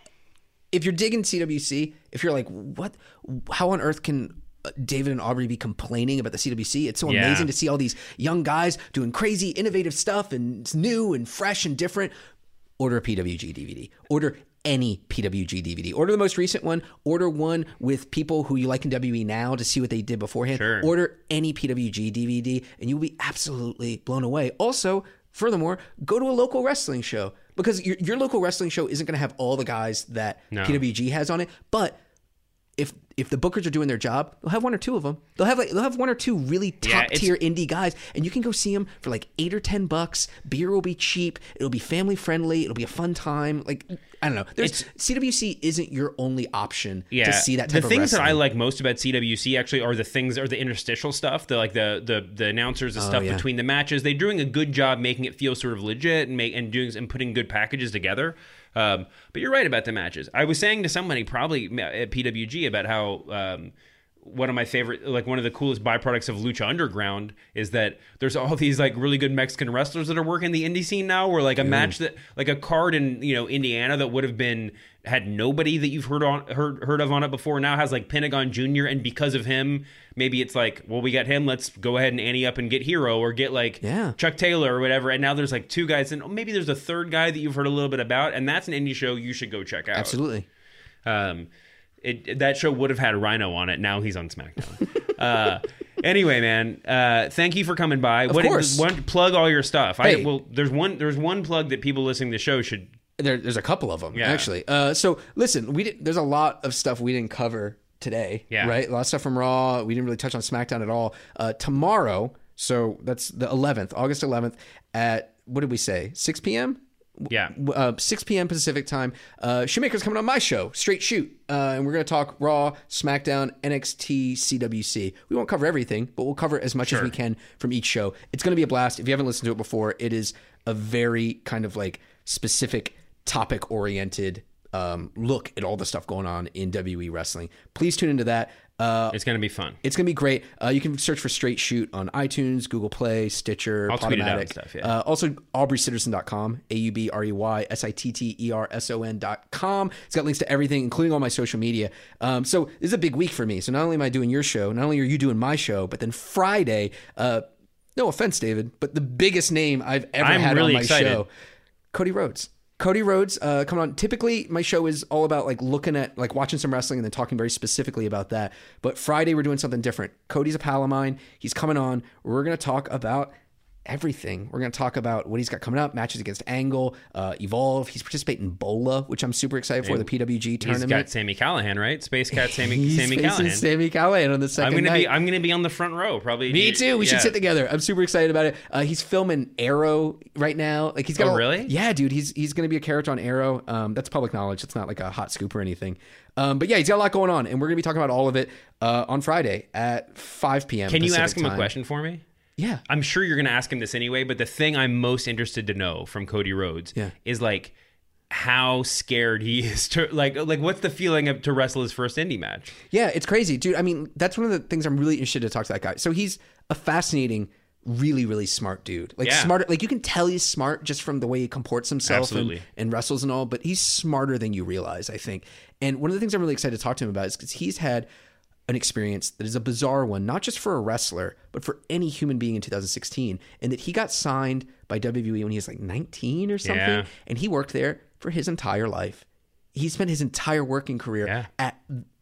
if you're digging C W C, if you're like, what? How on earth can David and Aubrey be complaining about the C W C? It's so Yeah. amazing to see all these young guys doing crazy, innovative stuff, and it's new and fresh and different. Order a P W G D V D. Order any P W G D V D. Order the most recent one. Order one with people who you like in W W E now to see what they did beforehand. Sure. Order any P W G D V D, and you'll be absolutely blown away. Also, furthermore, go to a local wrestling show because your, your local wrestling show isn't going to have all the guys that No. P W G has on it, but if if the bookers are doing their job, they'll have one or two of them. They'll have like they'll have one or two really Yeah, top it's- tier indie guys, and you can go see them for like eight or ten bucks. Beer will be cheap. It'll be family friendly. It'll be a fun time. Like I don't know. There's It's- C W C isn't your only option yeah, to see that type the of things that I wrestling. like most about C W C actually are the things are the interstitial stuff, the like the the the announcers, the stuff Oh, yeah. between the matches. They're doing a good job making it feel sort of legit and make and doing and putting good packages together. Um, but you're right about the matches. I was saying to somebody probably at P W G about how um, one of my favorite, like one of the coolest byproducts of Lucha Underground is that there's all these like really good Mexican wrestlers that are working the indie scene now. Where like a match that like a card in you know Indiana that would have been had nobody that you've heard on heard heard of on it before now has like Pentagon Junior and because of him maybe it's like well we got him, let's go ahead and ante up and get Hero or get like Yeah. Chuck Taylor or whatever, and now there's like two guys and maybe there's a third guy that you've heard a little bit about, and that's an indie show you should go check out. Absolutely. Um, it, that show would have had Rhino on it. Now he's on SmackDown. uh, anyway, man, uh, thank you for coming by. Of course. One, plug all your stuff. I, Hey. well, there's one. There's one plug that people listening to the show should. There, there's a couple of them Yeah. actually. Uh, so listen, we did, there's a lot of stuff we didn't cover today, Yeah. right? A lot of stuff from Raw. We didn't really touch on SmackDown at all. Uh, tomorrow, so that's the eleventh, August eleventh at, what did we say, six p.m.? Yeah. Uh, six p.m. Pacific time. Uh, Shoemaker's coming on my show, Straight Shoot. Uh, and we're going to talk Raw, SmackDown, N X T, C W C. We won't cover everything, but we'll cover as much Sure. as we can from each show. It's going to be a blast. If you haven't listened to it before, it is a very kind of like specific topic oriented um, look at all the stuff going on in W W E wrestling. Please tune into that. Uh, It's going to be fun. It's going to be great. Uh, you can search for Straight Shoot on iTunes, Google Play, Stitcher, I'll tweet it out and Podomatic. stuff, yeah. Uh, also, Aubrey Sitterson dot com, A U B R E Y S I T T E R S O N dot com. It's got links to everything, including all my social media. Um, so this is a big week for me. So not only am I doing your show, not only are you doing my show, but then Friday, uh, no offense, David, but the biggest name I've ever I'm had really on my excited. show, Cody Rhodes. Cody Rhodes uh, coming on. Typically, my show is all about like looking at, like watching some wrestling and then talking very specifically about that. But Friday, we're doing something different. Cody's a pal of mine. He's coming on. We're going to talk about everything. We're going to talk about what he's got coming up, matches against Angle, uh, Evolve. He's participating in BOLA, which I'm super excited for, the P W G He's tournament. got Sammy Callahan, right? Space Cat Sammy He's Sammy facing Callahan. Sammy Callahan on the second I'm gonna night. be I'm gonna be on the front row probably. Me too. We Yeah. should sit together. I'm super excited about it. Uh, he's filming Arrow right now. Like he's got. Oh, a- really? Yeah, dude. He's he's going to be a character on Arrow. Um, that's public knowledge. It's not like a hot scoop or anything. Um, but yeah, he's got a lot going on, and we're going to be talking about all of it uh, on Friday at five p.m. Can you Pacific ask him time. a question for me? Yeah. I'm sure you're going to ask him this anyway, but the thing I'm most interested to know from Cody Rhodes Yeah. is like how scared he is to like like what's the feeling of to wrestle his first indie match? Yeah, it's crazy, dude. I mean, that's one of the things I'm really interested to talk to that guy. So he's a fascinating, really, really smart dude. Like Yeah. smarter, like you can tell he's smart just from the way he comports himself and, Absolutely. and wrestles and all. But he's smarter than you realize, I think. And one of the things I'm really excited to talk to him about is because he's had an experience that is a bizarre one, not just for a wrestler, but for any human being in two thousand sixteen. And that he got signed by W W E when he was like nineteen or something. Yeah. And he worked there for his entire life. He spent his entire working career Yeah. at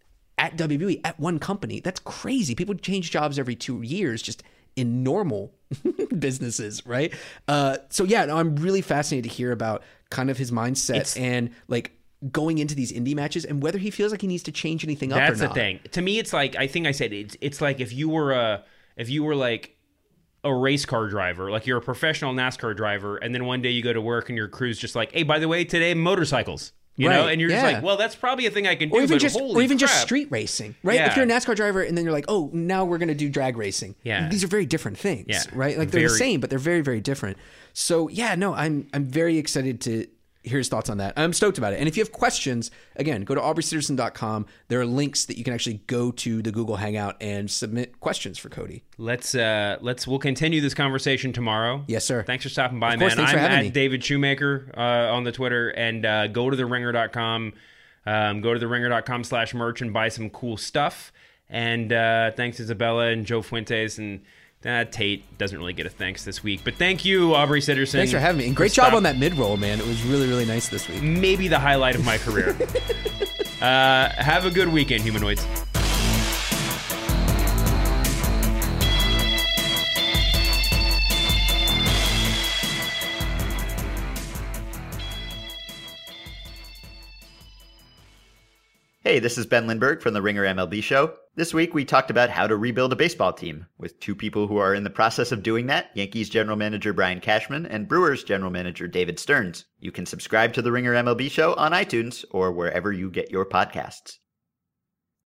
at W W E, at one company. That's crazy. People change jobs every two years just in normal businesses, right? Uh, so yeah, no, I'm really fascinated to hear about kind of his mindset It's- and like going into these indie matches and whether he feels like he needs to change anything up or That's not. the thing. To me, it's like I think I said it's it's like if you were a if you were like a race car driver, like you're a professional NASCAR driver, and then one day you go to work and your crew's just like, hey, by the way, today motorcycles. You know, Right, and you're yeah. just like, well, that's probably a thing I can do. Or even but just, holy or even just crap. street racing, right? Yeah. If you're a NASCAR driver and then you're like, oh, now we're going to do drag racing. Yeah. These are very different things, Yeah. right? Like they're the Very- same, but they're very, very different. So yeah, no, I'm I'm very excited to hear his thoughts on that. I'm stoked about it. And if you have questions, again, go to Aubrey Sitterson dot com. There are links that you can actually go to the Google Hangout and submit questions for Cody. Let's uh let's we'll continue this conversation tomorrow. Yes, sir. Thanks for stopping by, Of course, man. thanks I'm for having at me. David Shoemaker uh, on the Twitter, and uh, go to the ringer dot com. Um, go to the ringer dot com slash merch and buy some cool stuff. And uh, thanks Isabella and Joe Fuentes, and uh, Tate doesn't really get a thanks this week, but thank you, Aubrey Sitterson. Thanks for having me. And great for job stop- on that mid roll, man. It was really, really nice this week. Maybe the highlight of my career. uh, have a good weekend, humanoids. Hey, this is Ben Lindbergh from the Ringer M L B Show. This week we talked about how to rebuild a baseball team with two people who are in the process of doing that, Yankees general manager Brian Cashman and Brewers general manager David Stearns. You can subscribe to the Ringer M L B Show on iTunes or wherever you get your podcasts.